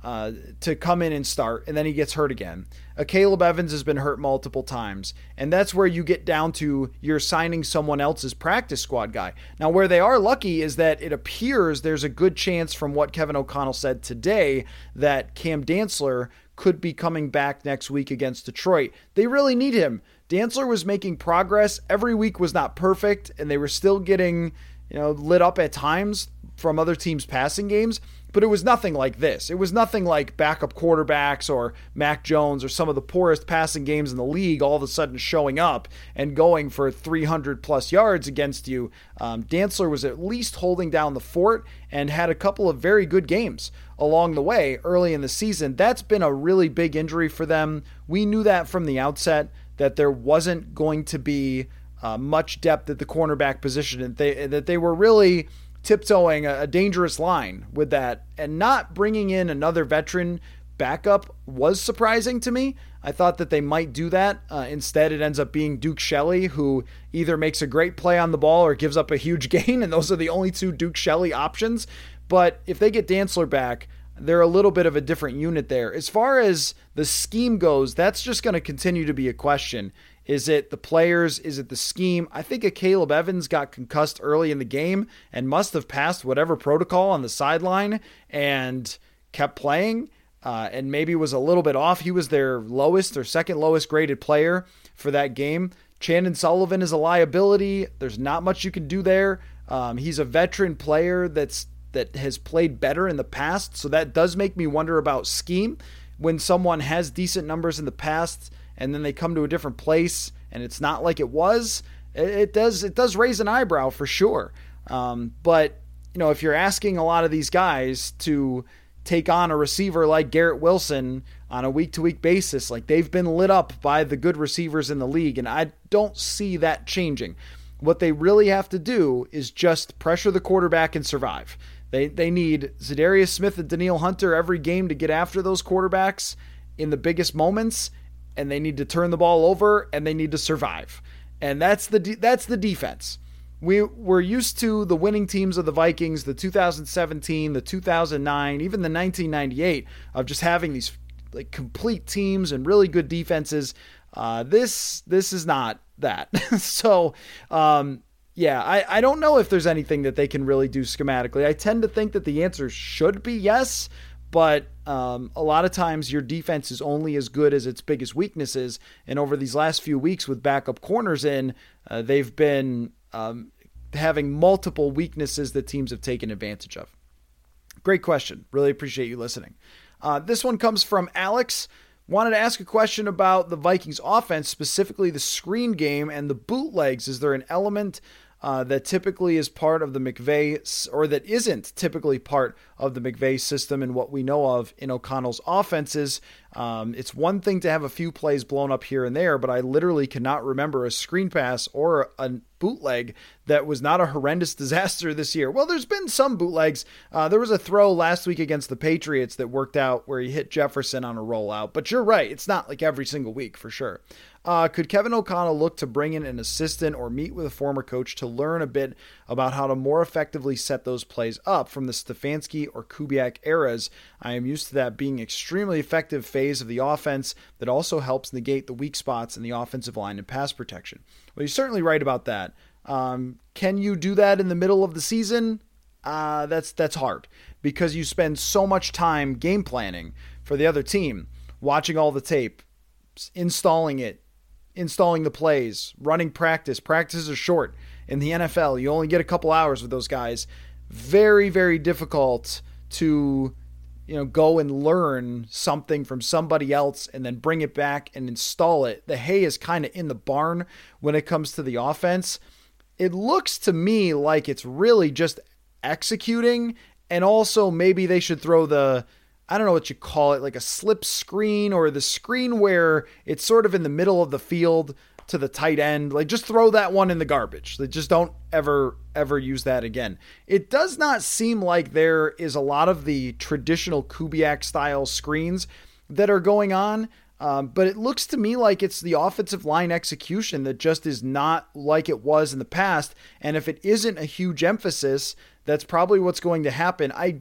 uh, to come in and start, and then he gets hurt again. Uh, Caleb Evans has been hurt multiple times, and that's where you get down to you're signing someone else's practice squad guy. Now, where they are lucky is that it appears there's a good chance from what Kevin O'Connell said today that Cam Dantzler could be coming back next week against Detroit. They really need him. Dantzler was making progress. Every week was not perfect, and they were still getting, you know, lit up at times from other teams' passing games, but it was nothing like this. It was nothing like backup quarterbacks or Mac Jones or some of the poorest passing games in the league all of a sudden showing up and going for three hundred plus yards against you. Um, Dantzler was at least holding down the fort and had a couple of very good games along the way early in the season. That's been a really big injury for them. We knew that from the outset, that there wasn't going to be uh, much depth at the cornerback position, and they, that they were really tiptoeing a, a dangerous line with that, and not bringing in another veteran backup was surprising to me. I thought that they might do that. Uh, instead, it ends up being Duke Shelley, who either makes a great play on the ball or gives up a huge gain, and those are the only two Duke Shelley options. But if they get Dantzler back, they're a little bit of a different unit there. As far as the scheme goes, that's just going to continue to be a question. Is it the players? Is it the scheme? I think a Caleb Evans got concussed early in the game and must have passed whatever protocol on the sideline and kept playing, uh, and maybe was a little bit off. He was their lowest or second lowest graded player for that game. Chandon Sullivan is a liability. There's not much you can do there. Um, he's a veteran player that's that has played better in the past, so that does make me wonder about scheme. When someone has decent numbers in the past and then they come to a different place and it's not like it was, it, it does it does raise an eyebrow for sure. Um, but you know, if you're asking a lot of these guys to take on a receiver like Garrett Wilson on a week-to-week basis, like they've been lit up by the good receivers in the league, and I don't see that changing. What they really have to do is just pressure the quarterback and survive. They they need Za'Darius Smith and Danielle Hunter every game to get after those quarterbacks in the biggest moments, and they need to turn the ball over, and they need to survive. And that's the de- that's the defense. We we're used to the winning teams of the Vikings, the two thousand seventeen, the two thousand nine, even the nineteen ninety-eight, of just having these like complete teams and really good defenses. Uh, this this is not that. so. Um, Yeah, I, I don't know if there's anything that they can really do schematically. I tend to think that the answer should be yes, but um, a lot of times your defense is only as good as its biggest weaknesses. And over these last few weeks with backup corners in, uh, they've been um, having multiple weaknesses that teams have taken advantage of. Great question. Really appreciate you listening. Uh, this one comes from Alex. Wanted to ask a question about the Vikings offense, specifically the screen game and the bootlegs. Is there an element uh, that typically is part of the McVay, or that isn't typically part of the McVay system and what we know of in O'Connell's offenses? Um, it's one thing to have a few plays blown up here and there, but I literally cannot remember a screen pass or a bootleg that was not a horrendous disaster this year. Well, there's been some bootlegs. Uh, there was a throw last week against the Patriots that worked out where he hit Jefferson on a rollout, but you're right. It's not like every single week for sure. Uh, could Kevin O'Connell look to bring in an assistant or meet with a former coach to learn a bit about how to more effectively set those plays up from the Stefanski or Kubiak eras? I am used to that being extremely effective phase of the offense that also helps negate the weak spots in the offensive line and pass protection. Well, you're certainly right about that. Um, can you do that in the middle of the season? Uh, that's that's hard because you spend so much time game planning for the other team, watching all the tape, installing it, installing the plays, running practice. Practices are short. In the N F L, you only get a couple hours with those guys. Very, very difficult to, you know, go and learn something from somebody else and then bring it back and install it. The hay is kind of in the barn when it comes to the offense. It looks to me like it's really just executing, and also maybe they should throw the, I don't know what you call it, like a slip screen or the screen where it's sort of in the middle of the field to the tight end. Like just throw that one in the garbage. Like just don't ever, ever use that again. It does not seem like there is a lot of the traditional Kubiak style screens that are going on. Um, but it looks to me like it's the offensive line execution that just is not like it was in the past. And if it isn't a huge emphasis, that's probably what's going to happen. I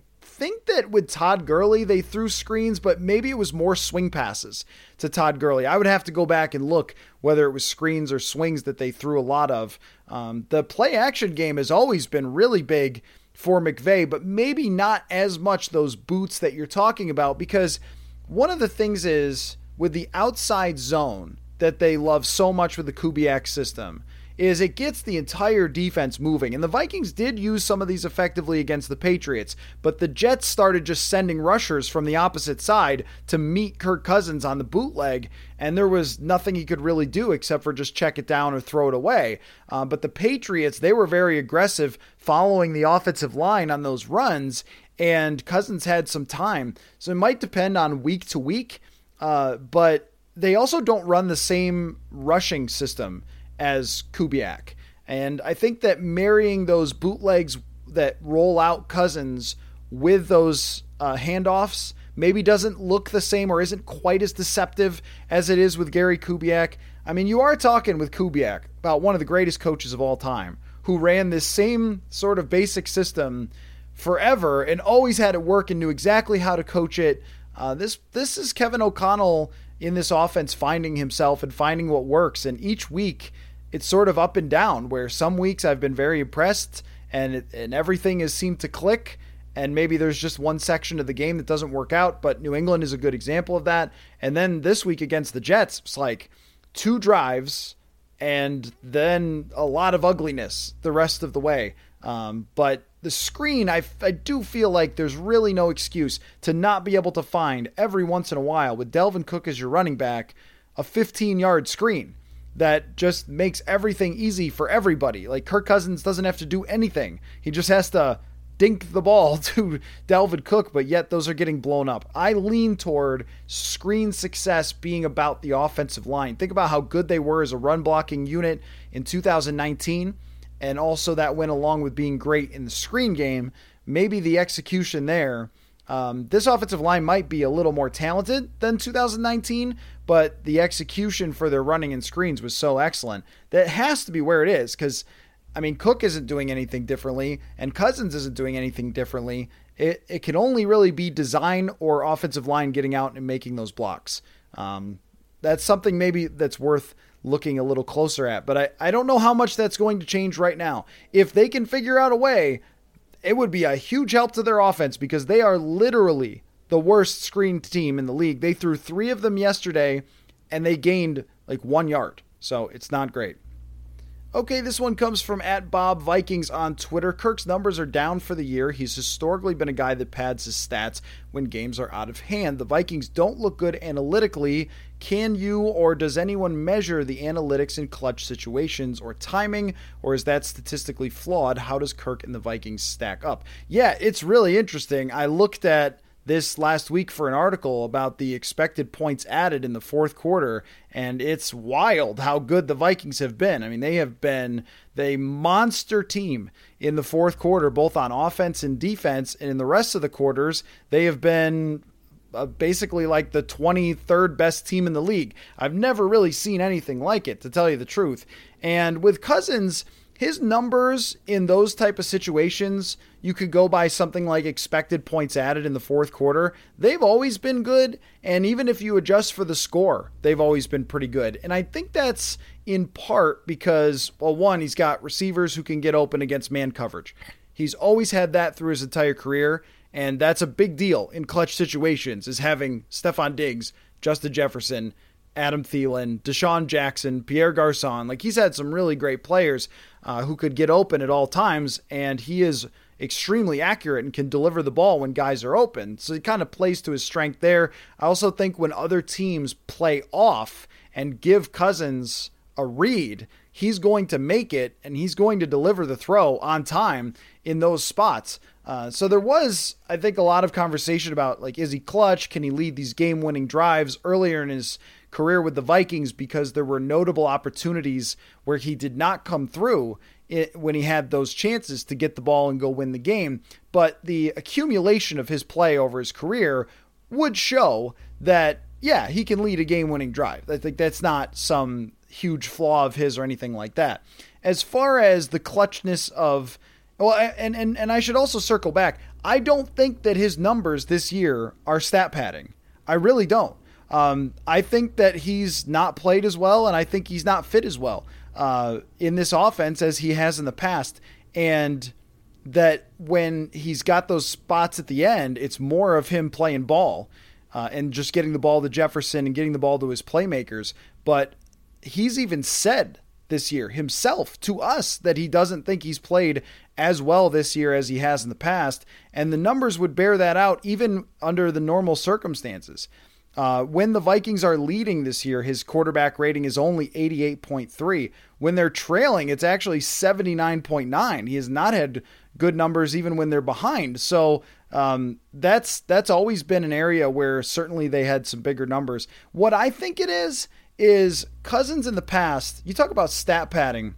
think that with Todd Gurley, they threw screens, but maybe it was more swing passes to Todd Gurley. I would have to go back and look whether it was screens or swings that they threw a lot of. Um, the play action game has always been really big for McVay, but maybe not as much those boots that you're talking about, because one of the things is with the outside zone that they love so much with the Kubiak system is it gets the entire defense moving. And the Vikings did use some of these effectively against the Patriots, but the Jets started just sending rushers from the opposite side to meet Kirk Cousins on the bootleg, and there was nothing he could really do except for just check it down or throw it away. Uh, but the Patriots, they were very aggressive following the offensive line on those runs, and Cousins had some time. So it might depend on week to week, uh, but they also don't run the same rushing system as Kubiak. And I think that marrying those bootlegs that roll out Cousins with those uh, handoffs maybe doesn't look the same or isn't quite as deceptive as it is with Gary Kubiak. I mean, you are talking with Kubiak about one of the greatest coaches of all time, who ran this same sort of basic system forever and always had it work and knew exactly how to coach it. Uh, this this is Kevin O'Connell in this offense finding himself and finding what works. And each week it's sort of up and down, where some weeks I've been very impressed and it, and everything has seemed to click. And maybe there's just one section of the game that doesn't work out, but New England is a good example of that. And then this week against the Jets, it's like two drives and then a lot of ugliness the rest of the way. Um, but the screen, I, I do feel like there's really no excuse to not be able to find every once in a while, with Dalvin Cook as your running back, a fifteen-yard screen that just makes everything easy for everybody. Like, Kirk Cousins doesn't have to do anything. He just has to dink the ball to Dalvin Cook, but yet those are getting blown up. I lean toward screen success being about the offensive line. Think about how good they were as a run-blocking unit in two thousand nineteen, and also that went along with being great in the screen game. Maybe the execution there, um, this offensive line might be a little more talented than two thousand nineteen, but the execution for their running and screens was so excellent that it has to be where it is, because, I mean, Cook isn't doing anything differently, and Cousins isn't doing anything differently. It it can only really be design or offensive line getting out and making those blocks. Um, that's something maybe that's worth looking a little closer at, but I, I don't know how much that's going to change right now. If they can figure out a way, it would be a huge help to their offense, because they are literally the worst screen team in the league. They threw three of them yesterday, and they gained like one yard. So it's not great. Okay, this one comes from at Bob Vikings on Twitter. Kirk's numbers are down for the year. He's historically been a guy that pads his stats when games are out of hand. The Vikings don't look good analytically. Can you or does anyone measure the analytics in clutch situations or timing, or is that statistically flawed? How does Kirk and the Vikings stack up? Yeah, it's really interesting. I looked at this last week for an article about the expected points added in the fourth quarter, and it's wild how good the Vikings have been. I mean, they have been the monster team in the fourth quarter, both on offense and defense, and in the rest of the quarters, they have been uh, basically like the twenty-third best team in the league. I've never really seen anything like it, to tell you the truth. And with Cousins, his numbers in those type of situations, you could go by something like expected points added in the fourth quarter. They've always been good, and even if you adjust for the score, they've always been pretty good. And I think that's in part because, well, one, he's got receivers who can get open against man coverage. He's always had that through his entire career, and that's a big deal in clutch situations, is having Stephon Diggs, Justin Jefferson, Adam Thielen, Deshaun Jackson, Pierre Garçon. Like, he's had some really great players uh, who could get open at all times, and he is extremely accurate and can deliver the ball when guys are open. So he kind of plays to his strength there. I also think when other teams play off and give Cousins a read, he's going to make it, and he's going to deliver the throw on time in those spots. Uh, so there was, I think, a lot of conversation about, like, is he clutch? Can he lead these game-winning drives earlier in his career with the Vikings, because there were notable opportunities where he did not come through it, when he had those chances to get the ball and go win the game. But the accumulation of his play over his career would show that, yeah, he can lead a game-winning drive. I think that's not some huge flaw of his or anything like that. As far as the clutchness of, well, and, and, and I should also circle back. I don't think that his numbers this year are stat padding. I really don't. Um, I think that he's not played as well, and I think he's not fit as well uh, in this offense as he has in the past. And that when he's got those spots at the end, it's more of him playing ball uh, and just getting the ball to Jefferson and getting the ball to his playmakers. But he's even said this year himself to us that he doesn't think he's played as well this year as he has in the past. And the numbers would bear that out even under the normal circumstances. Uh, when the Vikings are leading this year, his quarterback rating is only eighty-eight point three. When they're trailing, it's actually seventy-nine point nine. He has not had good numbers even when they're behind. So um, that's that's always been an area where certainly they had some bigger numbers. What I think it is, is Cousins in the past, you talk about stat padding.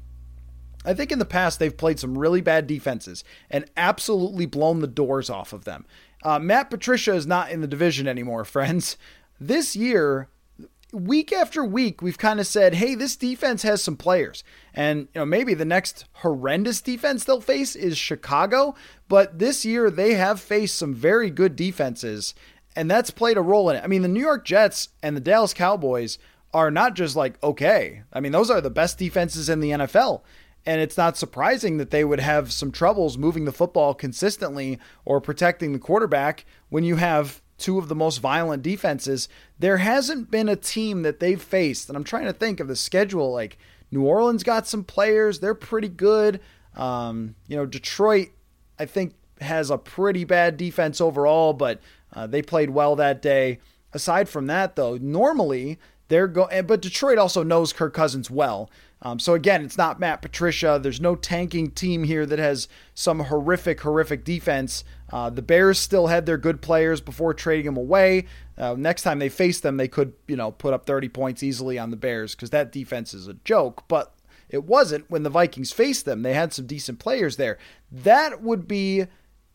I think in the past they've played some really bad defenses and absolutely blown the doors off of them. Uh, Matt Patricia is not in the division anymore, friends. This year, week after week, we've kind of said, hey, this defense has some players. And you know, maybe the next horrendous defense they'll face is Chicago. But this year, they have faced some very good defenses, and that's played a role in it. I mean, the New York Jets and the Dallas Cowboys are not just like, okay. I mean, those are the best defenses in the N F L. And it's not surprising that they would have some troubles moving the football consistently or protecting the quarterback when you have two of the most violent defenses. There hasn't been a team that they've faced, and I'm trying to think of the schedule, like New Orleans got some players. They're pretty good. Um, you know, Detroit, I think, has a pretty bad defense overall, but uh, they played well that day. Aside from that, though, normally they're going, but Detroit also knows Kirk Cousins well. Um, so again, it's not Matt Patricia. There's no tanking team here that has some horrific, horrific defense. Uh, the Bears still had their good players before trading them away. Uh, next time they face them, they could, you know, put up thirty points easily on the Bears because that defense is a joke. But it wasn't when the Vikings faced them. They had some decent players there. That would be,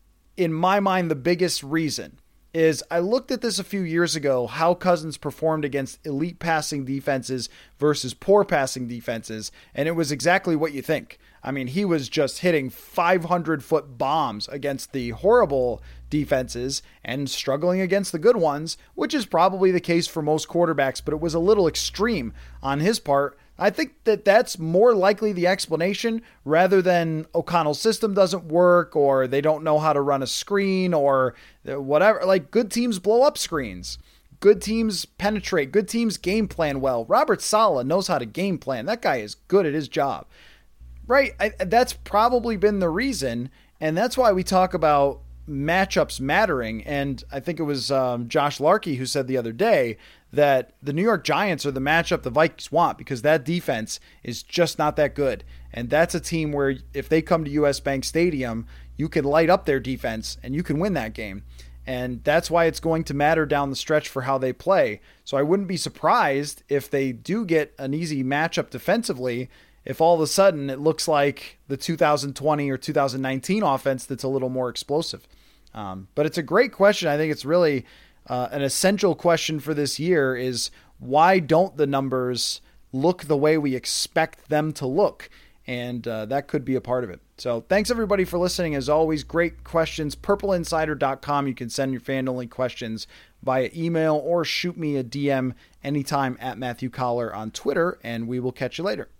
in my mind, the biggest reason. Is I looked at this a few years ago, how Cousins performed against elite passing defenses versus poor passing defenses, and it was exactly what you think. I mean, he was just hitting five hundred foot bombs against the horrible defenses and struggling against the good ones, which is probably the case for most quarterbacks, but it was a little extreme on his part. I think that that's more likely the explanation rather than O'Connell's system doesn't work or they don't know how to run a screen or whatever. Like, good teams blow up screens. Good teams penetrate. Good teams game plan well. Robert Saleh knows how to game plan. That guy is good at his job. Right? I, that's probably been the reason, and that's why we talk about matchups mattering. And I think it was um, Josh Larkey who said the other day that the New York Giants are the matchup the Vikings want because that defense is just not that good. And that's a team where if they come to U S Bank Stadium, you can light up their defense and you can win that game. And that's why it's going to matter down the stretch for how they play. So I wouldn't be surprised if they do get an easy matchup defensively, if all of a sudden it looks like the two thousand twenty or two thousand nineteen offense that's a little more explosive. Um, but it's a great question. I think it's really uh, an essential question for this year is why don't the numbers look the way we expect them to look? And uh, that could be a part of it. So thanks everybody for listening. As always, great questions. purple insider dot com. You can send your fan-only questions via email or shoot me a D M anytime at Matthew Coller on Twitter, and we will catch you later.